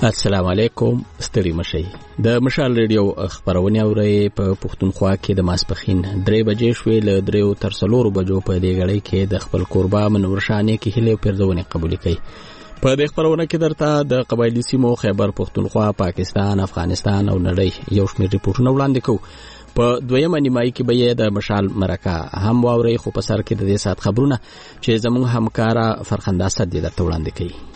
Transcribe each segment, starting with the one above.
السلام علیکم. ستړي مشئ. د مشال ریډیو خبرونه اورئ په پښتونخوا کې د ماسپخین 3 بجې شوې له 3 تر 4 بجو په دې غړي کې د خپل قربا منورشانه کې هله پیرزونه قبول کړي. په دې خبرونه کې درته د قبایلی سیمو خیبر پښتونخوا، پاکستان، افغانستان او نړۍ یو شمېر ریپورتونه وړاندې کوو. په دویمه نیمایي کې به د مشال مرکه هم واورئ، خو په سر کې د دې سات خبرونه چې زموږ همکارا فرخنده صدې درته وړاندې کوي.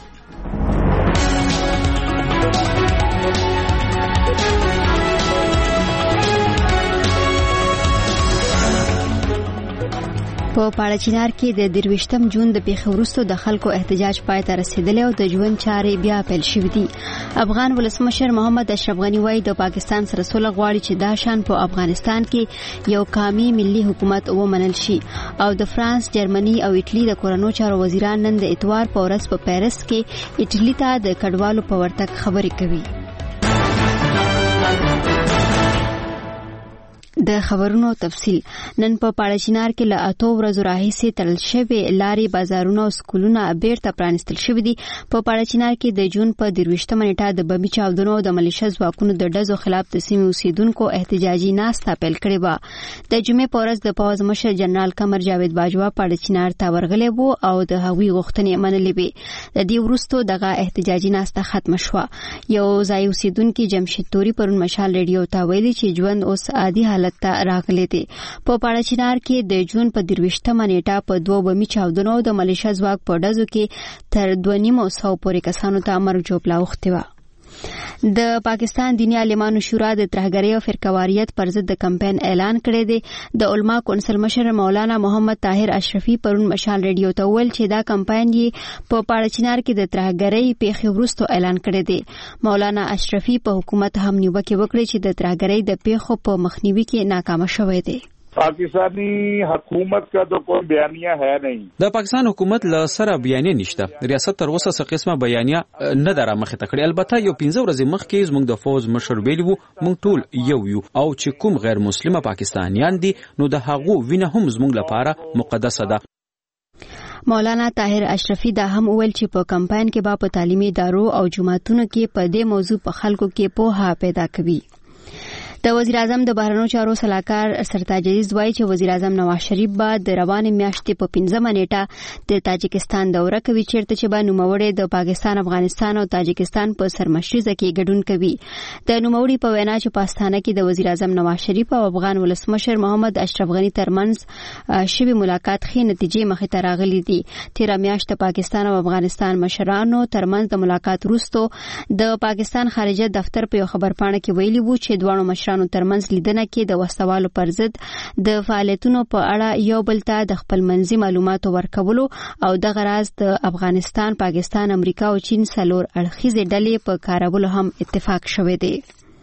په پاړچینار کې د 23 جون د پیښې وروسته د خلکو احتجاج پای ته رسیدلی او د ژوند چارې بیا پیل شوې دي. افغان ولسمشر محمد اشرف غنی وایي د پاکستان سره سوله غواړي چې دا شان په افغانستان کې یو قومي ملي حکومت ومنل شي. او د فرانس، جرمني او ایټالي د کورونو چارو وزیران نن د اتوار په ورځ په پیرس کې ایټالي ته د کډوالو په ورتګ خبرې کوي. د خبرونو تفصیل. نن په پاړچینار کې له 8 ورځو راهیسې تړل شوی لارې، بازارونه او سکولونه بیرته پرانستل شوي دي. په پاړچینار کې د جون په 23 نیټه د بمي چاودنو د ملیشه ځواکونو د ډزو خلاف د سیمې اوسیدونکو احتجاجي ناسته پیل کړې و. د جمعې په ورځ د پوځ مشر جنرال قمر جاوید باجوا پاړچینار ته ورغلی و او د هغوی غوښتنې منلې وې. د دې وروسته دغه احتجاجي ناسته ختم شوه. یو ځای اوسیدونکو جمشید توري پرون مشال ریډیو ته ویلي چې ژوند اوس عادي حالت ته راغلی دی. په پاړچینار کې د جون په 23 نیټه په 2 بمي چاودنو د ملیشه ځواک په ډزو کې تر 2,500 پورې کسانو ته مرګ جوړه اوښتې وه. د پاکستان دینی عالمانو شورا د ترهګرۍ او فرقواریت پر ضد د کمپاین اعلان کړی دی. د علما کونسل مشر مولانا محمد طاهر اشرفي پرون مشال ریډیو ته ویل چې دا کمپاین یې په پاړچینار کې د ترهګرۍ پیښې وروسته اعلان کړی دی. مولانا اشرفي په حکومت هم نیوکه وکړه چې د ترهګرۍ د پیښو په مخنیوي کې ناکام شوی دی. पाकिस्तानी हुकूमत का तो कोई बयानिया है नहीं. د پاکستان حکومت له سره بیانیه نشته. ریاست تر اوسه څه قسمه بیانیه نه دره مخه تکړه. البته یو 15 ورځې مخکې زموږ د فوز مشر ویلی وو موږ ټول یو او چې کوم غیر مسلمه پاکستانیان دي نو د هغو وینه هم زموږ لپاره مقدسه ده. مولانا طاهر اشرفي دا هم ویل چې په کمپاین کې به په تعلیمي ادارو او جماعتونو کې په دې موضوع په خلکو کې پوهه پیدا کوي. د وزیر اعظم د بهرنیو چارو سلاکار سرتاج عزیز وایي چې وزیر اعظم نواز شریف به د روانې میاشتې په 15 نیټه د تاجکستان دوره کوي، چیرته چې به نوموړی د پاکستان، افغانستان او تاجکستان په سرمشریزه کې ګډون کوي. د نوموړي په وینا چې په استانه کې د وزیر اعظم نواز شریف او افغان ولسمشر محمد اشرف غنی ترمنځ شوی ملاقات ښې نتیجې مخې ته راغلي دي. تیره میاشت د پاکستان او افغانستان مشرانو ترمنځ د ملاقات وروسته د پاکستان خارجه دفتر په یو خبرپاڼه کې ویلي وو چې دواړو مشرانو ترمنځ لیدنه کې د وسوالو پر ضد د فعالیتونو په اړه یو بل ته د خپل منځي معلوماتو ورکولو او دغه راز د افغانستان، پاکستان، امریکا او چین څلور اړخیزې ډلې په کارولو هم اتفاق شوی دی.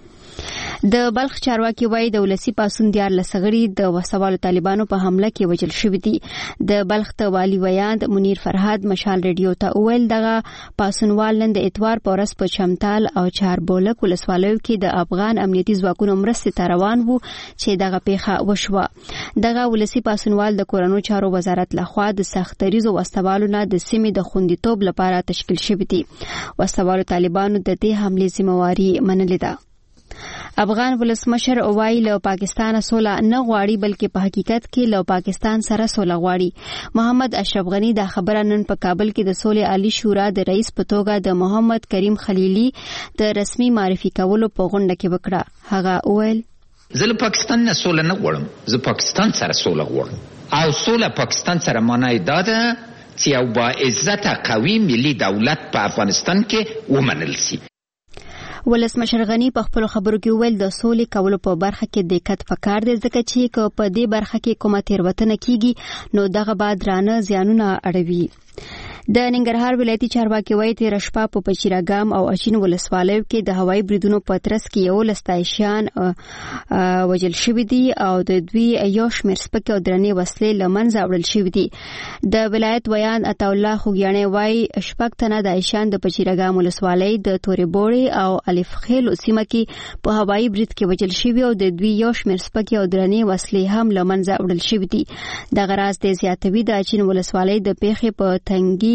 د بلخ چارواکي وایي د ولسی پاسون 14 غړي د وسوالو طالبانو په حمله کې وژل شوي دي. د بلخ ته والی ویاند منیر فرهاد مشال ریډیو ته ویل دغه پاسونوال نن د اتوار په ورځ په چمتال او چاربولک ولسوالیو کې د افغان امنیتي ځواکونو مرستې ته روان وو چې دغه پیښه وشوه. دغه ولسی پاسونوال د کورونو چارو وزارت لخوا د سختریزو وسوالو نه د سیمې د خوندیتوب لپاره تشکیل شوی دي. وسوالو طالبانو د دې حملې ذمہواری منلې ده. افغان ولسمشر وایي له پاکستان سوله نه غواړي بلکې په حقیقت کې له پاکستان سره سوله غواړي. محمد اشرف غنی دا خبره نن په کابل کې د سولې عالی شورا د رئیس په توګه د محمد کریم خلیلی د رسمي معرفي کولو په غونډه کې وکړه. هغه وویل زه له پاکستان نه سوله نه غواړم، زه پاکستان سره سوله غواړم او سوله پاکستان سره معنی دا ده چې یو با عزت قوي ملي دولت په افغانستان کې ومنل شي. ولسمشر غنی په خپل خبرو کې ویل د سولې کولو په برخه کې دقت پکار دی ځکه چې په دې برخه کې کومه تیروتنه کیږي نو دغه بعد رانه زیانونه اړوي. د ننګرهار ولایتي چارواکي وایي تېره شپه په پچیراګام او اچین ولسوالیو کې د هوایي بریدونو په ترڅ کې 11 تایشیان وژل شوي دي او د دوی یو شمېر سپکې او درنې وسلې له منځه وړل شوي دي. د ولایت ویان عطاالله خوږیاڼی وایي 6 تنه داعشیان د پچیراګام ولسوالۍ د تورې بوړې او الف خیل سیمه کې په هوایي برید کې وژل شوي او د دوی یو شمېر سپکې او درنې وسلې هم له منځه وړل شوي دي. دغه راز د زیاتوي د اچین ولسوالۍ د پیښې په تنګي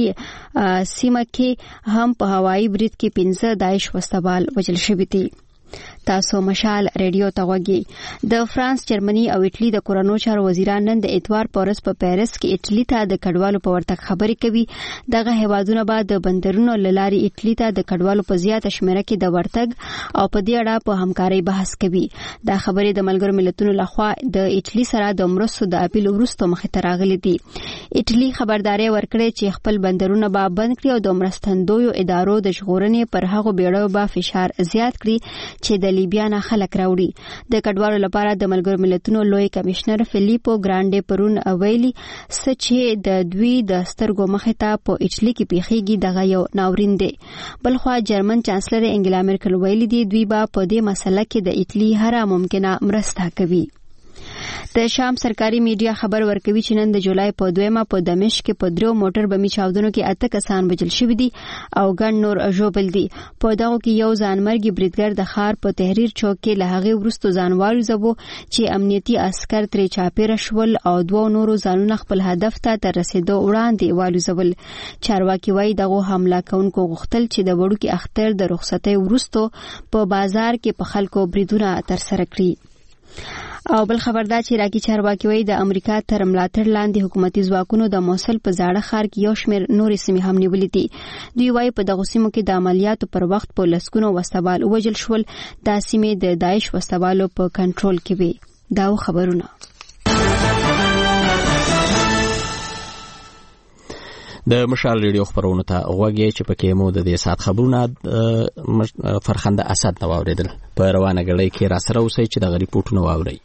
سیمه کې هم په هوایي برید کې 15 داعش وسوال وژل شوي دي. تاسو مشال ریډیو ته وګورئ. د فرانس، جرمني او ایټالي د کورونو چارو وزیران نن د اتوار پورس په پیرس کې ایټالي ته د کډوالو په ورتګ خبرې کوي. دغه هیوادونه بعد د بندرونو لاري ایټالي ته د کډوالو په زیاته شمیره کې د ورتګ او په دې اړه په همکارۍ بحث کوي. دا خبرې د ملګرو ملتونو لخوا د ایټالي سره د مرستو د اپیل وروسته مخې ته راغلي دي. ایټالي خبرداري ورکړې چې خپل بندرونه به بند کړي او د مرستندویو ادارو د ژغورنې پر هغو بیړیو به فشار زیات کړي چې د لیبیا نه خلک راوړي. د کډوالو لپاره د ملګرو ملتونو لوی کمشنر فلیپو ګرانډي پرون ویلي چې د دوی د سترګو مخې ته په ایټالي کې پیښیږي دغه یو ناورین دی. بلخوا جرمن چانسلر انګلا مرکل ویلي دی دوی به په دې مسله کې د ایټالي هر ممکنه مرسته کوي. د شام سرکاري میډیا خبر ورکوي چې نن د جولای په 2 په دمشق کې په 3 موټر بمي چاودنو کې 8 کسان وژل شوي دي او ګڼ نور ژوبل دي. په دغه کې یو ځانمرګي بریدګر د ښار په تحریر چوک کې له هغې وروسته ځان والوځاوه چې امنیتي عسکر ترې چاپېره شول او 2 نورو ځانونه خپل هدف ته تر رسېدو وړاندې والوځول. چارواکي وایي دغه حمله کوونکو غوښتل چې د وړوکي اختر د رخصتۍ وروسته په بازار کې په خلکو بریدونه ترسره کړي. او بل خبردار چې راکی چارواکي وایي د امریکا تر ملاتړ لاندې حکومتي ځواکونو د موصل په زاړه ښار کې یو شمېر نورې سیمې هم نیولې دي. دوی وایي په دغو سیمو کې د عملیاتو پر وخت په لسګونو وسوال ووژل شول. دا سیمې د داعش وسوالو په کنټرول کې وي. دا خبرونه د مشال ریډیو خبرونه ته غوږی چې پکې مو د دې سات خبرونه فرخنده اسد نو اوریدل. په روانه غړې کې را سره اوسئ چې د ریپورتونو واورئ.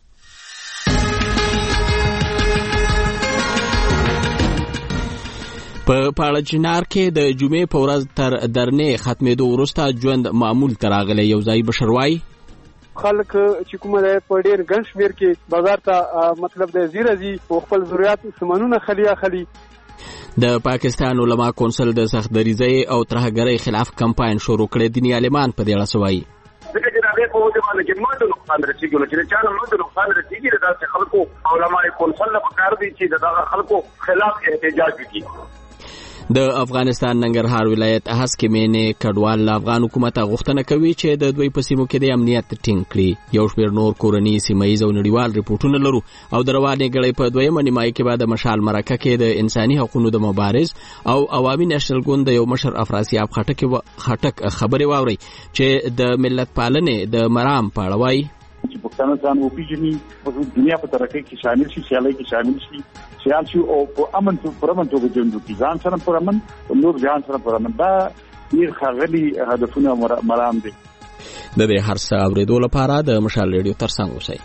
په پاړچنار کې د جمعې په ورځ تر درنې ختمېدو وروسته ژوند معمول ته راغلی. یو ځای بشروای خلک چې کومه ده په ډېر ګڼ شمېر کې بازار ته مطلب د زیرزي او خپل ضرورت سامانونه خلی. د پاکستان علما کونسل د سختدریزۍ او ترهګرۍ خلاف کمپاین شروع کړی. دیني عالمان په دې اړه څه وایي؟ دغه جنابه په وجه باندې چې موږ د نقصان رسیدو چې چا نه د نقصان رسیدي د خلکو علماء کونسل په کار دي چې د خلکو خلاف احتجاج وکړي. د افغانستان ننګرهار ولایت هسکې مینې کډوال له افغان حکومت غوښتنه کوي چې د دوی په سیمو کې د امنیت ټینګ کړي. یو شمېر نور کورني سیمه‌ییز او نړیوال ریپورټونه لرو او د روانې غړې په 2مه نیمایي کې بعد مشال مرکه کې د انساني حقوقو د مبارز او عوامي نېشنل ګوند د یو مشر افراسیاب خټک خبرې واوري چې د ملت پالنې د مرام په اړه وایي چې پښتانه ځان وپیژني په دنیا په ترقۍ کې شامل شي، سیالۍ کې شامل شي او په امن توګه ژوند وکړي. ځان سره پر امن او نور ځان سره پر امن. دا ډېر ښاغلي هدفونه مرام دي. د دې هر څه اورېدو لپاره د مشال ریډیو ترڅنګ اوسئ.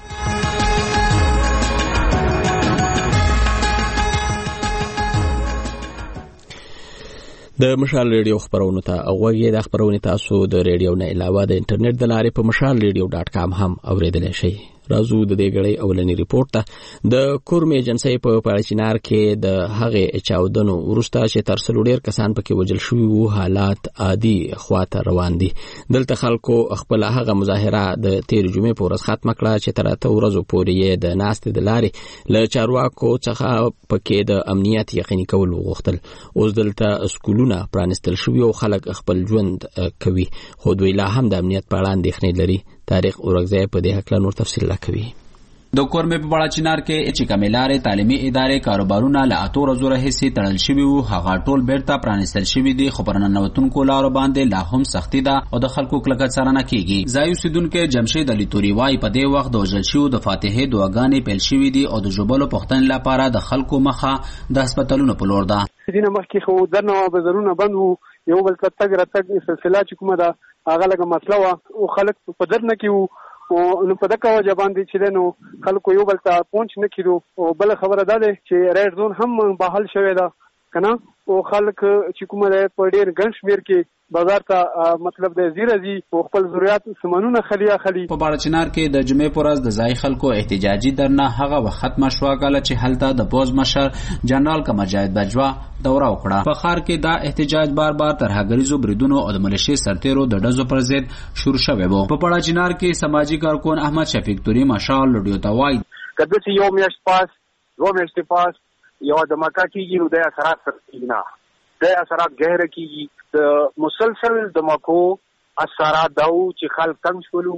د مشال ریډیو خبرونه ته غوږی. د خبرونه تاسو د ریډیو نه علاوه د انټرنیټ د لارې په mashalradio.com هم اوریدلی شئ. راځو د دې غړې اولنی ریپورت ته. د کورم ایجنسی په پاړچینار کې د هغې چاودنو وروسته چې تر څلور ډیر کسان پکې وژل شوي وو حالات عادي خواته روان دي. دلته خلکو خپل هغه مظاهره د تیر جمعې په ورځ ختمه کړه چې تر 8 ورځو پورې د ناستې د لارې له چارواکو څخه پکې د امنیت یقیني کول وغوښتل. اوس دلته سکولونه پرانستل شوي او خلک خپل ژوند کوي، خو دوی لا هم د امنیت په اړه اندېښنې لري. تاریخ اورګزی په دې هکله نور تفصیل کوي. د کورمې په بړاچینار کې چې کمیلارې تعلیمي ادارې کاروبارونه له 8 ورځو راهیسې تړل شوي وو، هغه ټول بیرته پرانستل شوي دي، خو پر ننوتونکو لارو باندې لا هم سختي ده او د خلکو کلکه څارنه کیږي. ځای اوسیدونکي جمشید علي توري وایي په دې وخت د وژل شویو د فاتحې دعاګانې پیل شوي دي او د ژوبلو پوښتنې لپاره د خلکو مخه د هسپتالونو په لور ده. دینه مخکې خو درنه بازارونه بند وو، یو بل تګ راتګ سلسله چې کومه ده هغه لږه مسله وه او خلک په درنه کې وو او نو په دغه وجه باندې چې نو خلکو یو بل ته پونچ نه کیدو. او بل خبره ده چې ریډ زون هم بحال شوی ده کنه او خلک چې کومه ده په ډیر ګڼ شمیر کې بازار ته مطلب د زیرزي او خپل ضرورت سامانونه خلی. په بارچنار کې د جمعې پر ورځ د ځای خلکو احتجاجي درنه هغه وخت ختمه شوه کله چې هلته د پوز مشر جنرال قمرجاوید بجوا دوره وکړه. په ښار کې دا احتجاج بار ترهګریزو بریدونو او د ملیشې سرتیرو د ډزو پر ضد شروع شوی و. په بارچنار کې سماجی کارکون احمد شفیق توري مشال لډیو ته وایي کله چې یو میاشت پاس یو د مکه کېږي نو د اثرات سره نه د اثرات گہره کیږي. د مسلسل دماکو اثرات داو چې خلک تنګ شولو،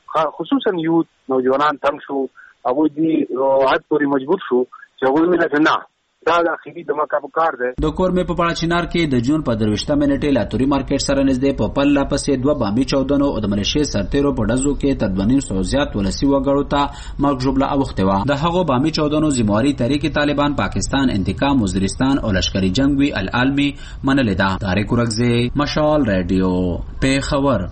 خصوصا یوت نوجوانان تنګ شو، هغه دی حد پورې مجبور شو چې هغه مینه نه دا د اخیری دماکا په کار ده. د کورمې په پاړچینار کې د جون په 23 منټه لاتوري مارکیټ سره نږدې په پله پسې دوه بامي چاودنو او د ملیشیا سرتیرو په ډزو کې تر 2.5 زیات ولسی وګړو ته مرګ ژوبله اوخته و. د هغو بامي چاودنو ذمہواری تحریک طالبان پاکستان انتقام وزیرستان او لشکري جنگ وی العالمي منل ده. طارق ورغزي، مشال رادیو، پیښور.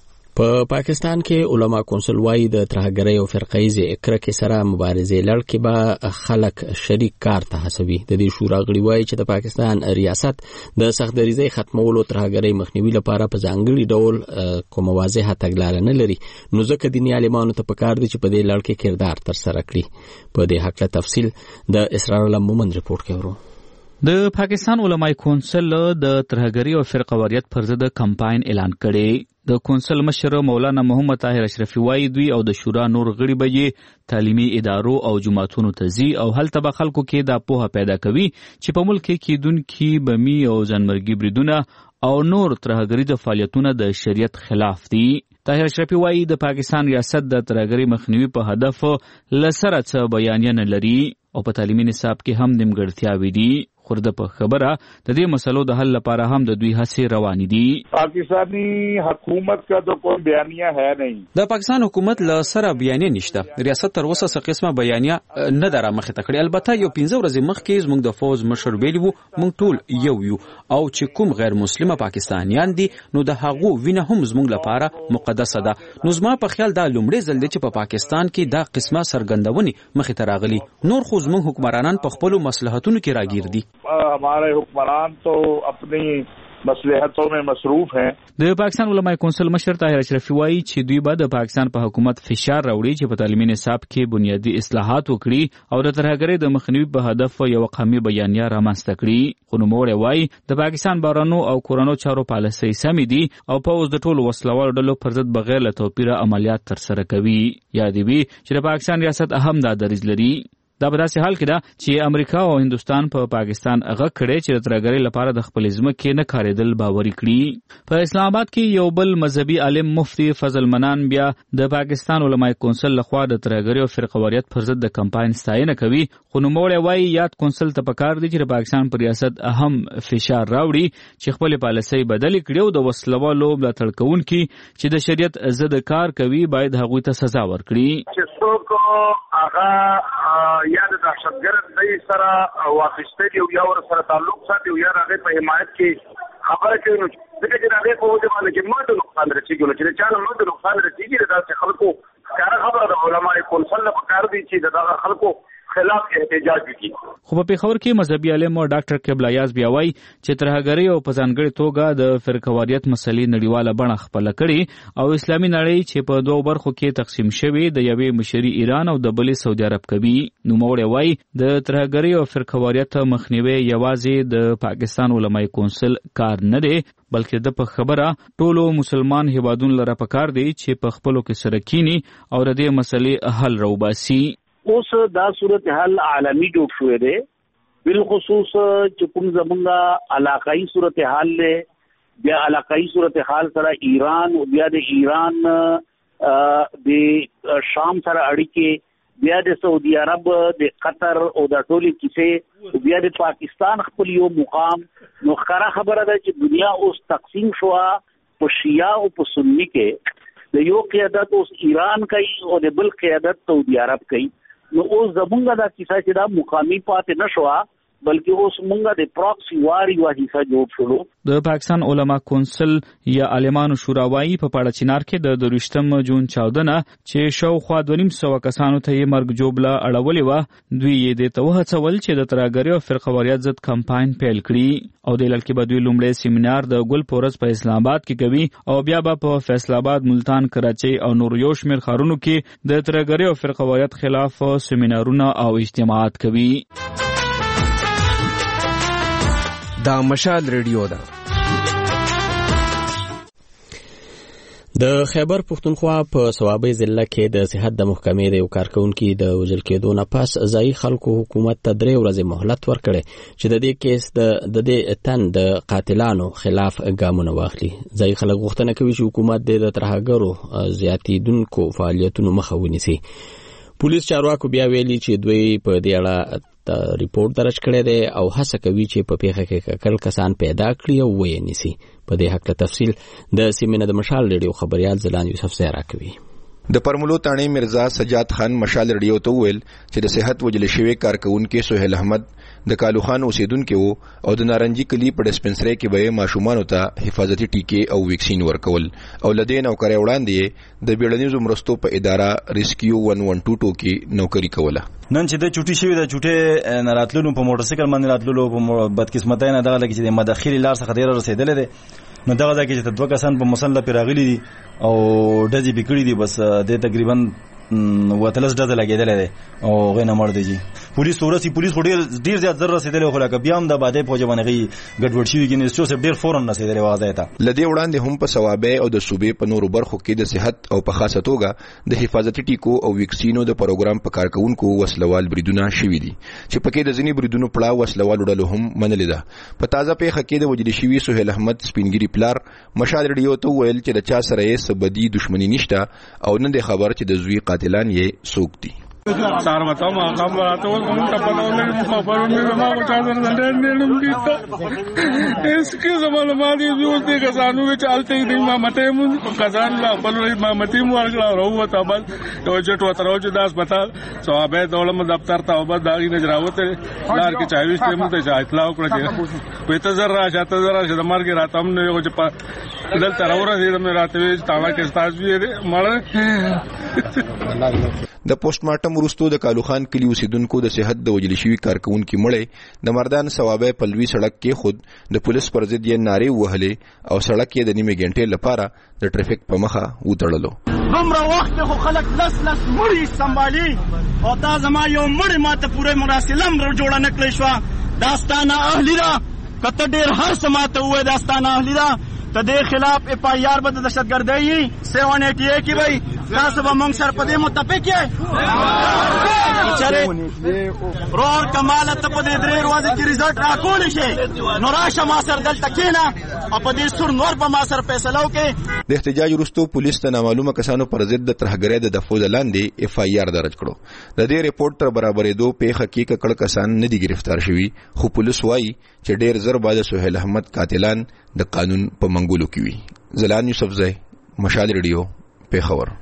په پاکستان کې علما کونسل وايي د ترهګرۍ او فرقه‌ایزې کرکې سره مبارزې لړ کې به خلک شریک کار ته هڅوي. د دې شورا غړي وايي چې د پاکستان ریاست د سختدریزۍ ختمولو ترهګرۍ مخنیوي لپاره په ځانګړي ډول کوم واضحه تګلاره نه لري، نو ځکه دیني عالمانو ته پکار دي چې په دې لړ کې کردار ترسره کړي. په دې حق له تفصیل د اسرار الله مومند رپورټ کې ورو. د پاکستان علماء کونسل د ترهګرۍ او فرقواریت پر ضد کمپاین اعلان کړي. د کونسل مشر مولانا محمد طاهر اشرفي وايي دوی او د شورا نور غړي به تعلیمي ادارو او جماعتونو ته ځي او هلته به خلکو کې دا پوهه پیدا کوي چې په ملک کې کیدونکي بمی او ځانمرګي بریدونه او نور ترهګریز فعالیتونه د شریعت خلاف دي. طاهر اشرفي وايي د پاکستان ریاست د ترهګرۍ مخنیوي په هدف لسره څه بیانیه نه لري او په تعلیمي نصاب کې هم نیمګړتیاوې دي. خورده په خبره د دې مسلو د حل لپاره هم د دوی هڅې روانې دي. پاکستانی حکومت کا تو کوئی بیانیه ہے نہیں. د پاکستان حکومت له سره بیانیه نشته. ریاست تر اوسه څه قسمه بیانیه نه دره مخه تکړه. البته یو 15 ورځې مخکې زموږ د فوز مشر ویلی وو موږ ټول یو او چې کوم غیر مسلمه پاکستانیان دي نو د هغو وینه هم زموږ لپاره مقدسه ده. نو زما په خیال دا لومړی ځل دی چې په پاکستان کې دا قسمه سرګندونې مخه ته راغلي. نور خو زموږ حکمرانان په خپل مصلحتونو کې راګیر دي. हमारे हुक्मरान तो अपनी مصلحتوں میں مصروف ہیں. د پاکستان علماء کونسل مشر طاهر اشرفي وايي چې دوی به د پاکستان په حکومت فشار راوړي چې په تعلیمي نصاب کې بنیادی اصلاحات وکړي او د ترهګرۍ د مخنیوي په هدف یو قومي بیانیه رامنځته کړي. خو نوموړی وايي د پاکستان بهرنیو او کورنیو چارو پالیسۍ سمې دي او پوځ د ټولو وسلوالو ډلو پر ضد بغیر له توپیره عملیات ترسره کوي. یاد وي چې د پاکستان ریاست اهم دا دریځ لري. دا په داسې حال کې ده چې امریکا او هندستان په پاکستان هغه کړي چې د ترهګرۍ لپاره د خپل ځمکې نه کارېدل باوري کړي. په اسلام آباد کې یو بل مذهبي عالم مفتی فضل منان بیا د پاکستان علماء کونسل لخوا د ترهګرۍ او فرقواریت پر ضد د کمپاین ستاینه کوي. خو نوموړی وايي یاد کونسل ته پکار دي چې د پاکستان پر ریاست اهم فشار راوړي چې خپل پالیسۍ بدلې کړي او د وسلوالو ملاتړ کوونکي چې د شریعت ضد کار کوي باید هغوی ته سزا ورکړي. چې څوک هغه یا د دهشتګرد دی سره واخیستلی او یا ور سره تعلق ساتي او یا هغه په حمایت کې خبره کوي نو ځکه چې هغه په وجه باندې چې ماته نقصان رسیږي نو چې چا نو د نقصان رسیږي دا چې خلکو کار خبره د علماء کونسل په کار دي چې د خلکو خلاف احتجاج وکړي. خو په پیښور کې مذهبي عالم او ډاکټر قبله یاز بیا وايي چې ترهګرۍ او په ځانګړې توګه د فرقواریت مسلې نړیواله بڼه خپله کړي او اسلامي نړۍ چې په دوو برخو کې تقسیم شوی د یوې مشري ایران او د بلې سعودي عرب کوي. نوموړی وايي د ترهګرۍ او فرقواریت مخنیوي یوازې د پاکستان علماء کونسل کار نه دی بلکې د په خبره ټولو مسلمان هیوادونو لپاره پکار دی چې په خپلو کې سره کینی او د دې مسلې حل راوباسي. اوس دا صورتحال عالمی جوړ شوې ده، بالخصوص چې کوم زمونږه علاقائی صورتحال له بیا علاقائی صورتحال سره ایران او بیا د ایران د شام سره اړیکې بیا د سعودي عرب د قطر او د ټولي کیسه بیا د پاکستان خپل یو مقام نو خره خبره ده چې دنیا اوس تقسیم شوه په شیعه او په سنی کې د یو قیادت اوس ایران کوي او د بل قیادت سعودي عرب کوي. نو اوس زمونږه دا کیسه چې دا مقامی پاتې نشوه بلکې اوس مونږه د پراکسی واری واحصه جوړ شولو. د پاکستان علما کونسل یا عالمانو شورا وايي په پاړچینار کې د 23 جون 14 چې شاوخوا 250 کسانو ته یې مرګ جوړه اړولې و دوی یې د توهڅول چې د ترهګرۍ او فرقواریت ضد کمپاین پیل کړي او د لړ کې به دوی لومړی سیمینار د ګل پورز په اسلام آباد کې کوي او بیا به په فیصل آباد، ملتان، کراچۍ او نور یو شمېر ښارونو کې د ترهګرۍ او فرقواریت خلاف سیمینارونه او اجتماعات کوي. دا مشال ریډیو ده. د خیبر پښتونخوا په صوابۍ ضلع کې د صحت د محکمې د یو کارکونکي د وژل کېدو نه پس ځایي خلکو حکومت ته 3 ورځې مهلت ورکړی چې د دې کیس د دې تن د قاتلانو خلاف ګامونه واخلي. ځایي خلک غوښتنه کوي چې حکومت د ترهګرو زیاتېدونکو فعالیتونو مخه ونیسي. پولیس چارواکو بیا ویلي چې دوی په دې اړه ریپورت درج کړی دی او هڅه کوي چې په پیښه کې ککل کسان پیدا کړي او ویې نیسي. په دې حق تفصیل د سیمینه د مشال ریډیو خبريال زلان یوسف زیرا کوي. د پرملو تانی مرزا سجاد خان مشال ریډیو ته ویل چې د صحت وجل شوی کارکونکو سہیل احمد د کالو خان اوسیدونکو او د نارنجی کلی په ډسپنسری کې به ماشومان ته حفاظتي ټیکې او ویکسین ورکول او لدې نوکری وړاندې د بیړنیزو مرستو په اداره ریسکیو 112 کې نوکری کوله. نن چې د چوټي شوی د چوټي نراتلو په موټر سایکل باندې راتللو په بدقسمتۍ نه دغه لګي چې د مداخلي لار څخه ډیر رسیدل دي. نو دغه ځکه چې 2 کسان په مسله پیراغلي دي او دځي بکړي دي بس د تقریبا وتلس ډزه لګیدل دي او غینه مړ دي. پولیس ډیر زیات ضرر رسیدل خو لکه بیا هم د باندې فوج باندې ګډوډ شي کې نسو سب ډیر فورن رسیدل واځي ته. لدی وړاندې هم په ثوابه او د صوبې په نورو برخو کې د صحت او په خاصه توګه د حفاظتي ټیکو او ویکسینو د پروګرام په کارکونکو وسلوال بریدونه شوي دي چې پکې د ځینی بریدونو پړه وسلوال وړلو هم منل ده. په تازه پیښه کې د وجل شوی سہیل احمد سپینګری پلار مشال ریډیو ته ویل چې د چا سره یې سبدي دښمنی نشته او نن د خبر چې د زوی قاتلان یې سوق دي. سار बताओ माकाम बनाते हो हम तपनों में खबरों में मां को चादर ने लंबी तो इसके जमाने मादी जो दे कसानों में चलते ही नहीं मामते मुन कसान ला बल मामती मुआर का रहुआ तबल तो जट वतरो जो दास बता सवाबे दौलत दफ्तर तौबत दागी नजरावत लार के 24 टे मुते जातला को पेत जरा जाता जरा जमार के रात हमने जो दल तरौरा से में रात में तावा के स्ताज भी मर د پوسټمارټم وروسته د کالو خان کلی اوسیدونکو د صحت د وجل شوی کارکونکو مړې د مردان ثوابه پلوي سړک کې خود د پولیس پر ضد یې نارې وهلې او سړک یې د نیمه غنټې لپاره د ټریفیک په مخه وتړلو. همرا وخت خو خلک لس مړی سنبالي او دا زما یو مړی ماته پوره مراسلم را جوړه نکړې شو. داستانه اهلی را کته ډیر هر سماته وې داستانه اهلی را ته د خلاف اف آی آر بد دهشتګردۍ 788 کې وای تاسو به موږ سره پدې متفق یې چې رور کمال ته په دې 3 ورځې کې ریزلټ راکول شي نو راشه ما سره دلته کېنا او په دې سر نور په ما سره فیصله وکړي. د احتجاج وروسته پولیس ته نامعلومه کسانو پر ضد د ترهګرۍ د دفوز لاندې اف آی آر درج کړو. د دې ریپورت تر برابرېدو پیښه کې ککړ کسان نه دي گرفتار شوي خو پولیس وایي چې ډیر زر بعد سہیل احمد قاتلان د قانون په منګولو کې وي. زلان یوسف زئی مشال ریډیو پیښور.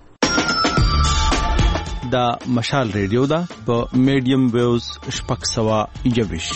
دا مشال ریډیو دا په میډیم ویوز شپږ سوه یویش.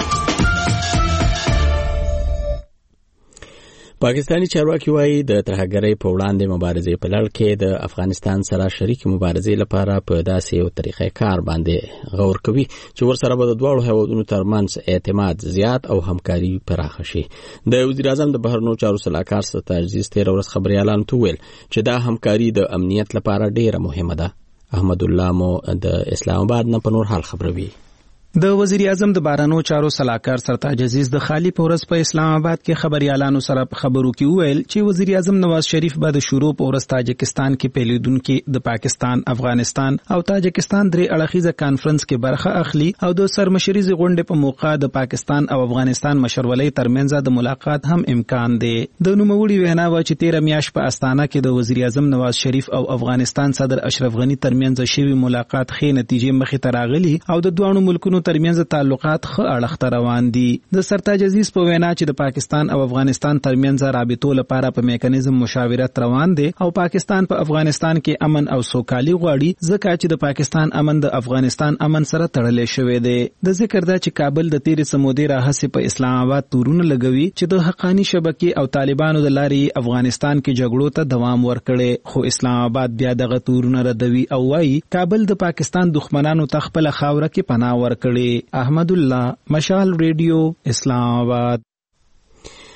پاکستانی چارواکي وایي د ترهګرۍ په وړاندې مبارزې په لړ کې د افغانستان سره شریک مبارزې لپاره په داسې یو طریقې کار باندې غور کوي چې ورسره به د دواړو هیوادونو ترمنځ اعتماد زیات او همکاري پراخه شي. د وزیر اعظم د بهرنیو چارو سلاکار ستر عزیز 13 ورځ خبريالانو ته ویل چې دا همکاري د امنیت لپاره ډیره مهمه ده. احمد الله مو د اسلام آباد نه په نور حال خبروي. د وزیر اعظم د بهرنیو چارو سلاکار سرتاج عزیز د خالی پورس په اسلام آباد کې خبريالانو سره خبرو کې ویل چې وزیر اعظم نواز شریف به د شروع پورس تاجکستان کې پیلیدونکو د پاکستان، افغانستان او تاجکستان درې اړخیزه کانفرنس کې برخه اخلي او د سرمشري غونډې په موقع د پاکستان او افغانستان مشرولۍ ترمنځ د ملاقات هم امکان دی. د نوموړي وینا و چې 13 میاشت په استانه کې د وزیر اعظم نواز شریف او افغانستان صدر اشرف غنی ترمنځ شوی ملاقات ښې نتیجې مخې ته راغلي او د دوه ملکونو ترمنځ تعلقات ښه اړخ ته روان دي. د سرتاج عزیز په وینا چې د پاکستان او افغانستان ترمنځ رابطو لپاره په میکانیزم مشاورت روان دي او پاکستان په افغانستان کې امن او سوکالي غواړي ځکه چې د پاکستان امن د افغانستان امن سره تړلې شوی دی. د ذکر ده چې کابل د تیرې سمودي راهسي په اسلام آباد تورونه لګوي چې د حقانی شبکې او طالبانو د لارې افغانستان کې جګړو ته دوام ورکړي خو اسلام آباد بیا دغه تورونه ردوي او وايي کابل د پاکستان دښمنانو ته خپل خاوره کې پناه ورکړي. احمد الله مشال ریډیو اسلام آباد.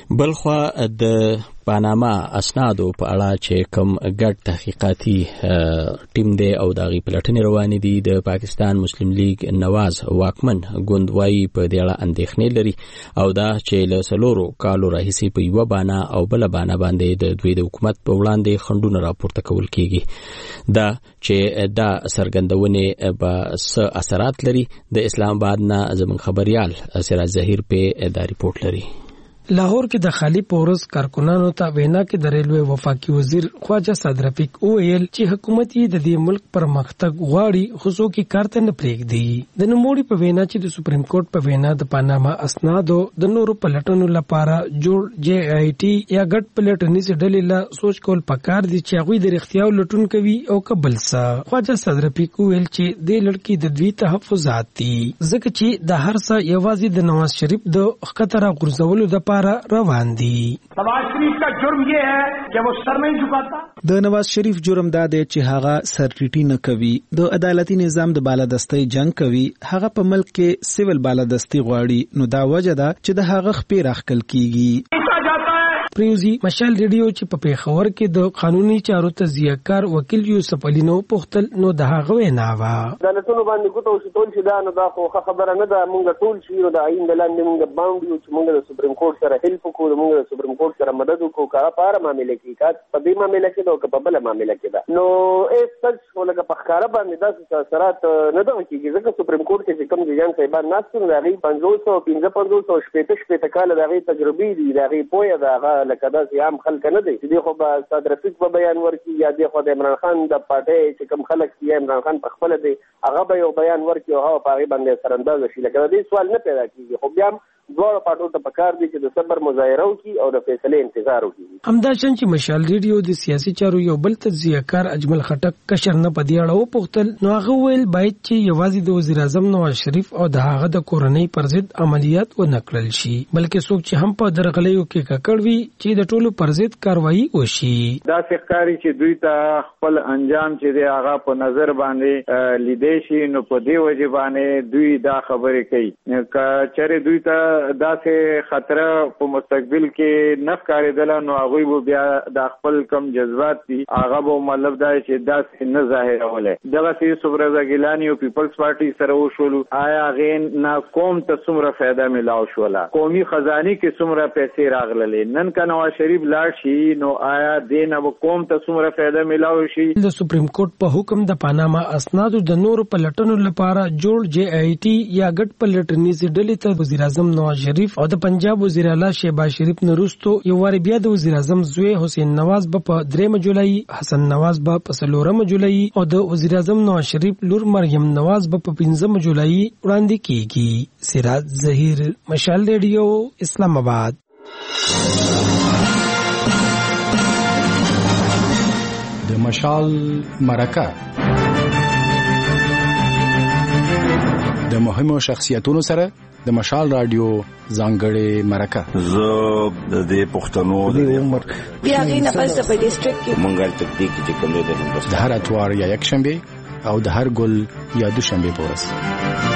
بلخوا د پاناما اسنادو په اړه چې کوم ګډ تحقیقاتي ټیم دی او دغه پلټنې روانې دي د پاکستان مسلم لیگ نواز واکمن ګوند وايي په دې اړه اندېښنې لري او دا چې له څلورو کالو راهیسې په یوه بانه او بله بانه باندې د دوی د حکومت په وړاندې خنډونه راپورته کول کیږي دا چې دا څرګندونې به څه اثرات لري د اسلام آباد نه زموږ خبريال سراج ظهیر په دا ریپورت لري. لاهور کې د خالی پورس کارکونانو ته وینا کې د ریلوے وفاقي وزیر خواجه صاد رفیق وویل چې حکومت یې د دې ملک پرمختګ غواړي خصوصو کې کارته نه پرېږدي. د نوموړي په وینا چې د سپریم کورټ په وینا د پاناما اسنادو د نورو پلټنو لپاره جوړ JIT یا ګډ پلټنیز ډلې له سوچ کول پکار دي چې هغوی د رښتیاو لټون کوي او قبل څه. خواجه صاد رفیق وویل چې د لړکی د دوی تحفظات دي ځکه چې د هر څه یوازې د نواز شریف د خطر غورځولو د روان دي. نواز شریف کا جرم یہ ہے کہ وہ سر نہیں جھکاتا. د نواز شریف جرم دا دی چې هغه سر ټیټی نه کوي، د عدالتي نظام د بالادستۍ جنگ کوي، هغه په ملک کې سیول بالادستی غواړي، نو دا وجه ده چې د هغه خپې راخکل کیږي. پریوزی مشال ریډیو چې په پیښور کې د قانوني چارو تزیهکار وکیل یوسف علي نو پختل نو د هغه وینا وا عدالتونو باندې کوته او ټول شي دا نو دا خو خبره نه ده. مونږ ټول شي نو د عین لاندې مونږ باونډ یو چې مونږ د سپریم کورټ سره هیلپ کوو، مونږ د سپریم کورټ سره مدد وکړو کار په معاملې کې کا په دې معاملې کې دا په بل معاملې کې دا نو ایس تک ولګه په ښکارا باندې دا اثرات نه ده کیږي ځکه سپریم کورټ کې کوم ځان صاحبان ناستو دا غي 500 شپته کال دا غي تجربې دي دا غي پوهه دا لکه دا عام خلک نه دي چې خو به صاد رفیق په بیان ورکړي یا د خو د عمران خان د پارټي چې کوم خلک یې عمران خان په خپل دی هغه به یو بیان ورکړي او هغه په هغه باندې سرانداز شي. لکه دې سوال نه پیدا کیږي خو بیا دواړو پارټو ته پکار دي چې د صبر مظاهره وکړي او د فیصلې انتظار وکړي. همداشان چې مشال ریډیو د سیاسي چارو یو بل تجزیهکار اجمل خټک کشر نه پدې اړه وپوښتل نو هغه ویل باید چې یوازې د وزیر اعظم نواز شریف او د هغه د کورنۍ پر ضد عملیات و نکړل شي بلکې څوک چې هم په درغلیو کې ککړ وي چې د ټولو پر ضد کاروایی وشي. دا ښکاری چې دوی ته خپل انجام چې دی هغه په نظر باندې لیدې شي نو په دې وجه باندې دوی دا خبرې کوي چې دوی ته داسې خطر په مستقبل کې نه ښکارېدله نو هغوی به بیا د خپل کم جذبات دي هغه به مطلب دا چې داسې نه ظاهرولی. دغسې صبرزه ګیلاني او پیپلز پارټي سره وشولو آیا هغې نه قوم ته څومره فایده میلاو شوله، قومي خزانې کې څومره پیسې راغللې. نن که نواز شریف لاړ شي نو آیا دې نه به قوم ته څومره فایده میلاو شي. د سپریم کورټ په حکم د پاناما اسنادو د نورو پلټنو لپاره جوړ JIT یا ګډ پلټنیز ډلې ته وزیر اعظم نواز شریف او د پنجاب وزیر اعلی شهباز شریف نورستو یو واری بیا د وزیر اعظم زوی حسین نواز په 3 جولای، حسن نواز په 4 جولای او د وزیر اعظم نواز شریف لور مریم نواز په 15 جولای وړاندې کیږي. سراج ظهیر مشال ریډیو اسلام آباد. د مشال مرکه د مهمو شخصیتونو سره د مشال رادیو ځانګړې مرکه. زه د دې پښتنو د عمر بیا غي نه پس په ډیسټریکټ کې مونږ تکتیک چې کوم د هر اتوار یا یک شنبه او د هر ګل یا دوشنبه په ورځ.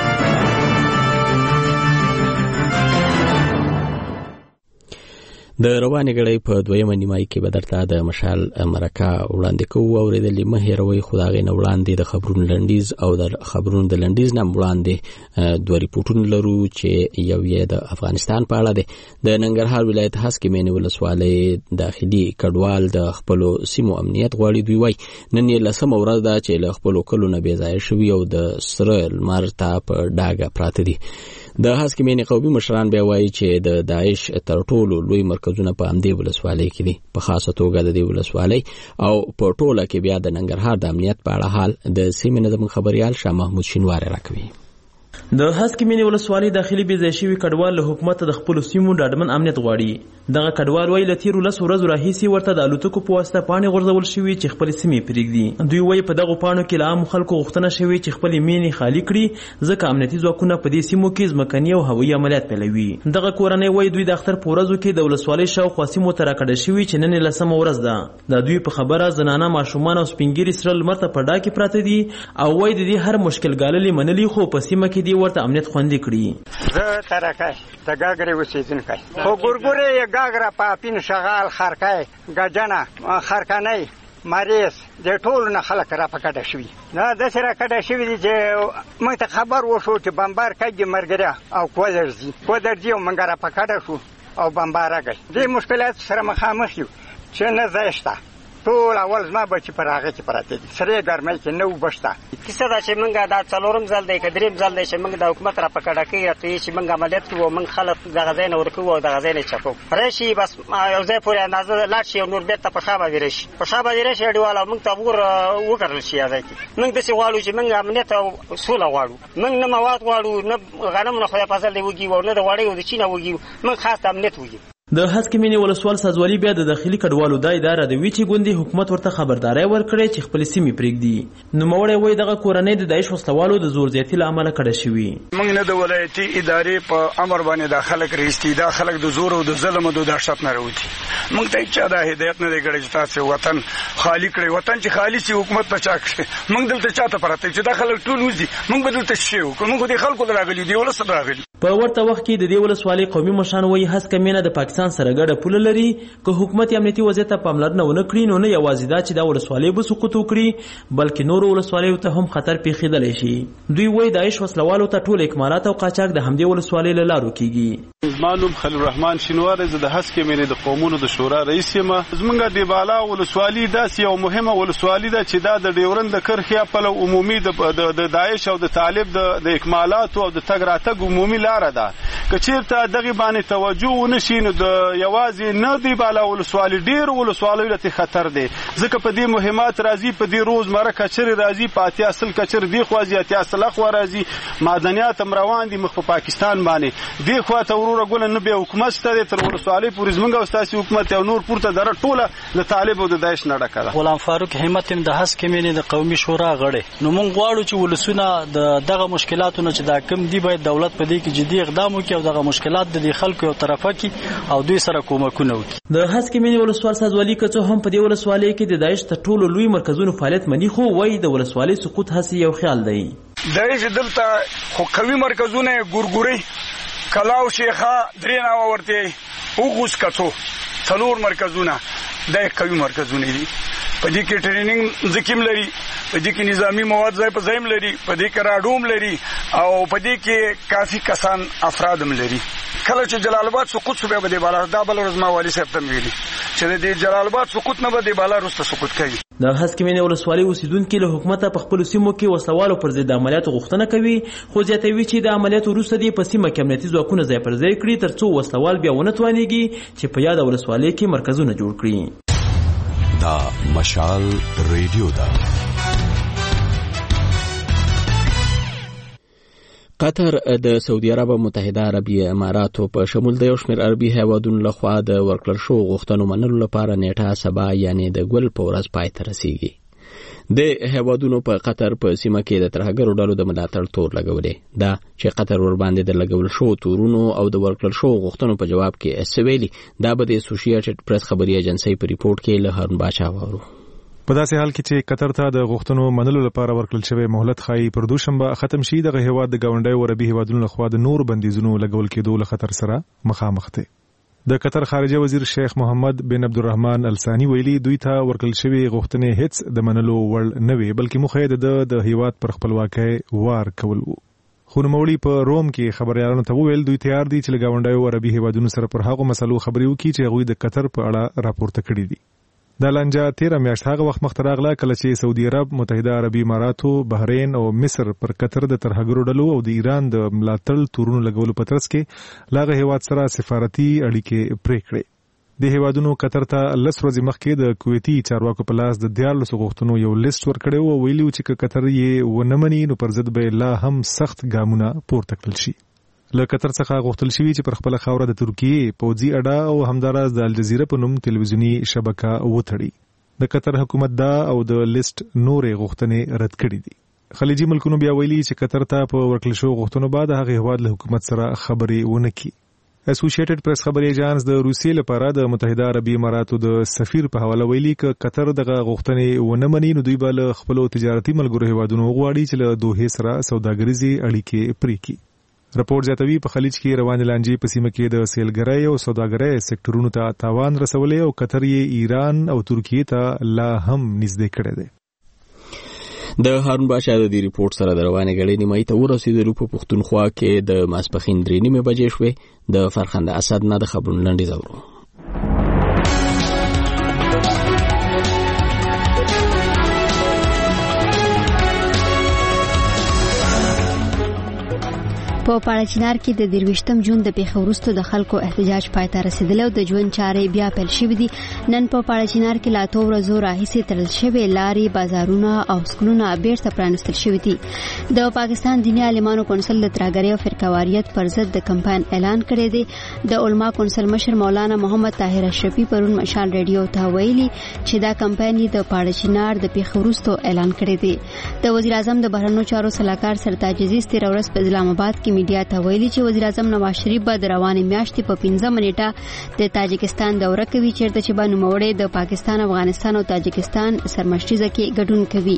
د روانې غړې په دویمه نیمایي کې به درته د مشال مرکه وړاندې کوو. اورېدلې مه هېروئ خو د هغې نه وړاندې د خبرونو لنډیز او د خبرونو د لنډیز نه وړاندې 2 ریپورټونه لرو چې یو یې د افغانستان په اړه دی. د ننګرهار ولایت هسکې مینې ولسوالۍ داخلي کډوال د خپلو سیمو امنیت غواړي. دوی وایي نن یې 10مه ورځ ده چې له خپلو کلو نه بېځایه شوي او د سره لمر ته په ډاګه پراته دي. د هسکې مینې قومي مشران بیا وایي چې د داعش تر ټولو لوی مرکزونه په همدې ولسوالۍ کې دي، په خاصه توګه د دې ولسوالۍ او په ټوله کې بیا د ننګرهار د امنیت په اړه حال د سیمې نه زموږ خبریال شاه محمود شینواری راکوي. د هسکې مینې ولسوالۍ داخلي بېځایه شوي کډوال له حکومته د خپلو سیمو ډاډمن امنیت غواړي. دغه کډوال وایي له تېرو 10 ورځو راهیسې ورته د الوتکو په واسطه پاڼې غورځول شوي چې خپلې سیمې پرېږدي. دوی وایي په دغو پاڼو کې له عامو خلکو غوښتنه شوې چې خپلې مینې خالي کړي ځکه امنیتي ځواکونه په دې سیمو کې ځمکني او هوایي عملیات پیلوي. دغه کورنۍ وایي دوی د اختر په ورځو کې د ولسوالۍ شاوخوا سیمو ته راکډه شوي چې نن یې 10مه ورځ ده. د دوی په خبره زنانه ماشومان او سپین ږیري سره لمر ته په ډاګ کې پراته دي او وایي د دې هر مشکل ګاللې منلي خو په سیمه کې دي چې ورته امنیت خوندي کړي. زه ترکای د ګاګرې اوسېدونکی خو ګورګورې یې ګاګره پاپین شغال خرکای ګجنه خرکانۍ مریض د ټولو نه خلک را پکړه شوي نه داسې را کډه شوي دي چې موږ ته خبر وشو چې بمبار کوي مرګریا او کودرځي او موږ را پکړه شو او بمبار راغی. دې مشکلات سره مخامخ یو چې نه ځای شته. ټول اول زما بچي پر هغه کې پراته دي سره ګرمۍ کې نو بشته. کیسه دا چې موږ دا څلورم ځل دی کډریم ځل دی چې موږ د حکومت را پکړه کوي چې موږ عملیات کوو موږ خلک د غزین ورکو او د غزین چکو راشي بس یو ځای پورې اندازه لاړ شي او نور بیرته په شابه ورشي په شابه ورشي ډیواله موږ ته وکړل شي ځای کې موږ د څه غواړو چې موږ امنیت او سوله غواړو موږ نه مواد غواړو نه غنم نه خو په ځل دی وږي او نه د وړي او د چینه وږي موږ خاص امنیت وږي. د هسکې مینې ولسوال سازوالي بیا د داخلي کډوالو د اداره د ویچې ګوندي حکومت ورته خبرداري ورکړې چې خپل سیمې پرېږدي. نوموړی وایي دغه کورنۍ د داعش وسلوالو د زور زیاتي له امله کډه شوي. موږ نه د ولایتي ادارې په امر باندې د خلک رئیستي دا خلک د زور او د ظلم او د دهشت نه راوځي. موږ ته چا دا هدایت نه دی کړی چې تاسو وطن خالی کړئ. وطن چې خالی سي حکومت په چا کړي. موږ دلته چاته پراته چې دا خلک ټول وځي موږ بدلته شي موږ د خلکو راغلي دی ولس راغلي. په ورته وخت کې د دې ولسوالۍ قومي مشران وایي هسکه مینه د پاکستان سره ګډه پوله لري. که حکومت امنیتي وضعیت ته پاملرنه ونه کړي نو نه یوازې دا چې دا ولسوالۍ به سقوط وکړي بلکې نورو ولسوالیو ته هم خطر پیښیدلی شي. دوی وایي داعش وسلوالو ته ټول اکمالات او قاچاق د همدې ولسوالۍ له لارو کیږي. زما نوم خلیل الرحمن شینواری زه د هسکې مینې د قومونو د شورا رئیس یم. زمونږ د بالا ولسوالۍ داسې یو مهمه ولسوالۍ ده چې دا د ډیورند د کرښې پله عمومي د داعش او د طالب د اکمالات او د تګ راتګ عمومي لاره ده. که چیرته دغه باندې توجه ونشي نو د یوازې نه دی بالا ولسوالۍ ډیر ولسوالیو ته خطر دی ځکه په دې مهمات راځي په دې روزمره کچري راځي په اتیا اصل کچر دی خوازي اتیا اصل خو راځي معدنیات روان دي مخ په پاکستان باندې دی خو ته وروره ګول نه به حکومت ستاره تر ولسوالۍ پورې زمونږ او سیاسي حکومت او نور پورته دره ټوله د طالب او د داعش نه ډکه. غلام فاروق همت هم د هسکې مینې د قومي شورا غړی نو مونږ غواړو چې ولسونه دغه مشکلاتونه چې دا کم دي باید دولت په دې کې جدي اقدام وکړي او دغه مشکلات د خلکو یو طرفه کې او دوی سره کومکونه وکړي. د هسکې مینې ولسوال سازوالي که څه هم په دې ولسوالۍ کې د داعش تر ټولو لوی مرکزونو فعالیت مني خو وایي د ولسوالۍ سقوط هسې یو خیال دی. داعش دلته خو قوي مرکزونه ګورګوري کلاو شیخه درې ناوه ورته اوغوس کڅو څلور مرکزونه د قوي مرکزونه دي. په دې کې ټریننګ ځکیم لري په دې کې نظامی مواد ځای په ځایم لري په دې کې راډوم لري او په دې کې کافي کسان افرادم لري. کله چې جلال آباد سقوط شو به د بالا دا بل ورځ ما والی صاحب ته ویلي چې د جلال آباد سقوط نه به د بالا وروسته سقوط کوي. د هسکې مینې ولسوالۍ اوسیدونکي له حکومت په خپل سیمو کې وسلوالو پر ضد عملیاتو غوښتنه کوي خو زیاتوي چې د عملیاتو وروسته دی په سیمه کې امنیتي ځواکونه ځای پر ځای کړي ترڅو وسلوال بیا ونه توانیږي چې په یاد ولسوالۍ کې مرکزونه جوړ کړي. دا مشال ریډیو دا قطر د سعودي عرب متحده عربي اماراتو په شمول د یو شمېر عربي هیوادونو لخوا د ورکړل شو غوښتنو منلو لپاره نیټه سبا یعنی د ګل په ورځ پای ته رسیږي. د هیوادونو په قطر په سیمه کې د ترهګرو ډلو د ملاتړ تور لګولې دا چې قطر ور باندې د لګول شو تورونو او د ورکړل شو غوښتنو په جواب کې اسویلي دا به د اسوسییټډ پریس خبري ایجنسی په ریپورت کې له هارون باچا وورو. په داسې حال کې چې قطر ته د غوښتنو منلو لپاره ورکړل شوی مهلت خایي پر دوشنبه ختم شي دغه هیواد د گاونډي عربي هیوادونو لخوا د نور بندیزونو لګول کېدو له خطر سره مخامخ دی. د قطر خارجه وزیر شیخ محمد بن عبدالرحمن الثاني ویلي دوی ته ورکړل شوی غوښتنې هیڅ د منلو وړ نه وي بلکې مخه د هیواد پر خپلواکۍ وار کول وو. خو نوموړي په روم کې خبريالانو ته وویل دوی تیار دي چې له گاونډي عربي هیوادونو سره پر هغو مسلو خبرې وکړي چې هغوی د قطر په اړه راپورته کړي دي. دا لانجه 13 میاشت هغه وخت مخ ته راغله کله چې سعودي عرب متحده عربي اماراتو بحرین او مصر پر قطر د ترهګرو ډلو او د ایران د ملاتړ تورونو لګولو په ترڅ کې لاغه هیواد سره سفارتي اړیکې پرې کړې. د هیوادونو قطر ته 10 ورځې مخکې د کویتي چارواکو په لاس د 14 غوښتنو یو لیست ورکړی او ویلي چې قطر یې ونه مني نو پر ضد به لا هم سخت ګامونه پورته کړل شي. له قطر څخه غوښتل شوی چې پر خپل خاوره د ترکیې پوځي اډه او همداراز د الجزیره په نوم تلویزیونی شبکه وتړي. د قطر حکومت دا او د لیست نورې غوښتنې رد کړې دي. خلیجي ملکونو بیا ویلي چې قطر ته په ورکړل شو غوښتنو بعد هغه هیواد له حکومت سره خبرې ونه کړي. اسوسییټډ پریس خبري ایجانس د روسیې لپاره د متحده عربي اماراتو د سفیر په حواله ویلي ک قطر دغه غوښتنې ونه مني نو دوی به له خپل تجارتي ملګرو هیوادونو غواړي چې له دوه سره سوداګریزي اړیکې پرې کړي. رپورټ زیاتوي په خلیج کې روان لانجې په سیمه کې د سیلګرۍ او سوداګرۍ سکتورونو ته تاوان رسولې او قطر یې ایران او ترکیې ته لا هم نږدې کړی دی. د هارون باشا د دې ریپورت سره د روانې غړې نیمه ته ورسېدلو په پښتونخوا کې د ماسپخین 3:30 بجې شوې. د فرخنده اسد نه د خبرونو لنډیز اورو. په پاړچنار کې د 23 جون د پیښو وروسته د خلکو احتجاج پای ته رسیدلی او د ژوند چارې بیا پیل شوې دي. نن په پاړچنار کې لا 2 ورځې راهیسې تړل شوی لارې، بازارونه او سکولونه بیرته پرانستل شوي دي. د پاکستان دیني عالمانو کونسل د ترهګرۍ او فرقواریت پر ضد د کمپاین اعلان کړی دی. د علما کونسل مشر مولانا محمد طاهر اشرفي پرون مشال ریډیو ته ویلي چې دا کمپاین د پاړچنار د پیښو وروسته اعلان کړی دی. د وزیر اعظم د بهرنیو چارو سلاکار سرتاج عزیز 13 ورځ په اسلام آباد کې میډیا ته ویلي چې وزیر اعظم نواز شریف به د روانې میاشتې په 15 منېټه د تاجکستان دوره کوي، چیرته چې به نوموړی د پاکستان، افغانستان او تاجکستان سرمشریزه کې ګډون کوي.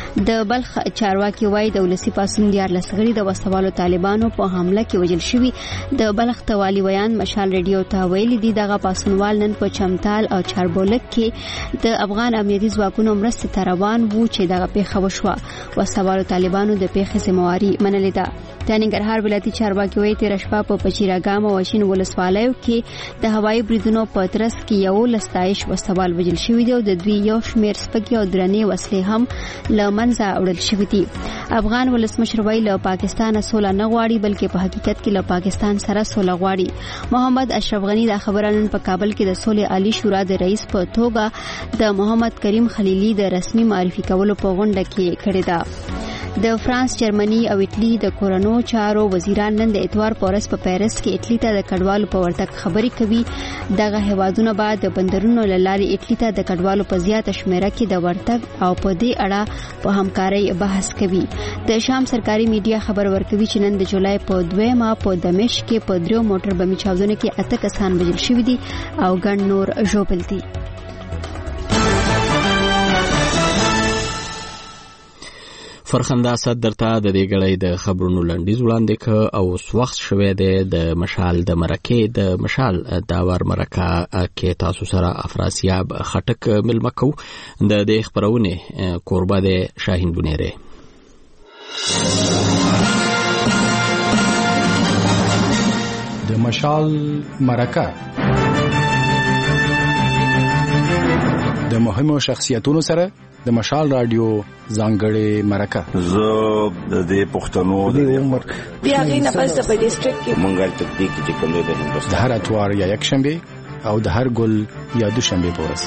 د بلخ چارواکي وایي د ولسی پاسون 14 غړي د وسوالو طالبانو په حمله کې وژل شوي. د بلخ توالي ویان مشال ریډیو ته ویلي دي دغه پاسونوال نن په چمتال او چاربولک کې د افغان امنیتي ځواکونو مرستې ته روان وو چې دغه پیښه وشوه. وسوالو طالبانو د پیښې ذمہواري منلې ده. د ننګرهار ولایتي چارواکي وایي تېره شپه په پچیراګام او وشین ولسوالیو کې د هوایي بریدونو په ترڅ کې 11 وسوال وژل شوي دي او د دوی یو شمېر سپکې او درنې وسلې هم له منځه وړل شوي دي. افغان ولسمشر وایي له پاکستانه سوله نه غواړي بلکې په حقیقت کې له پاکستان سره سوله غواړي. محمد اشرف غنی دا خبره نن په کابل کې د سولې عالی شورا د رئیس په توګه د محمد کریم خلیلی د رسمي معرفي کولو په غونډه کې کړې ده. د فرانس، جرمني او ایټلی د کورونو چارو وزیران نن د اتوار په ورځ په پیرس کې ایټلی ته د کډوالو په ورتګ خبرې کوي. دغه هیوادونه بعد د بندرونو له لارې ایټلی ته د کډوالو په زیاته شمیره کې د ورتګ او په دې اړه په همکارۍ بحث کوي. د شام سرکاري میډیا خبر ورکوي چې نن د جولای په 2 ماه په دمشق کې په 3 موټر بمي چاودنو کې 8 کسان وژل شوي دي او ګڼ نور ژوبل دي. فرخنده اسد درته د دې غړې د خبرونو لنډیز وړاندې ک او وخت شوه د مشال د مرکه د مشال داور مرکه کې تاسو سره افراسیاب خټک ملمکو د دې خبرونه قربه د شاهین بنيره. د مشال مرکه د مهمو شخصیتونو سره د مشال رادیو ځانګړې مرکه. زه د دې پښتنو د عمر بیا غینه پس په ډیسټریکټ کې مونږه تکتیک چې کوم د هندوستان د هر اتوار یا یک شنبه او د هر ګل یا دوشنبه پورس.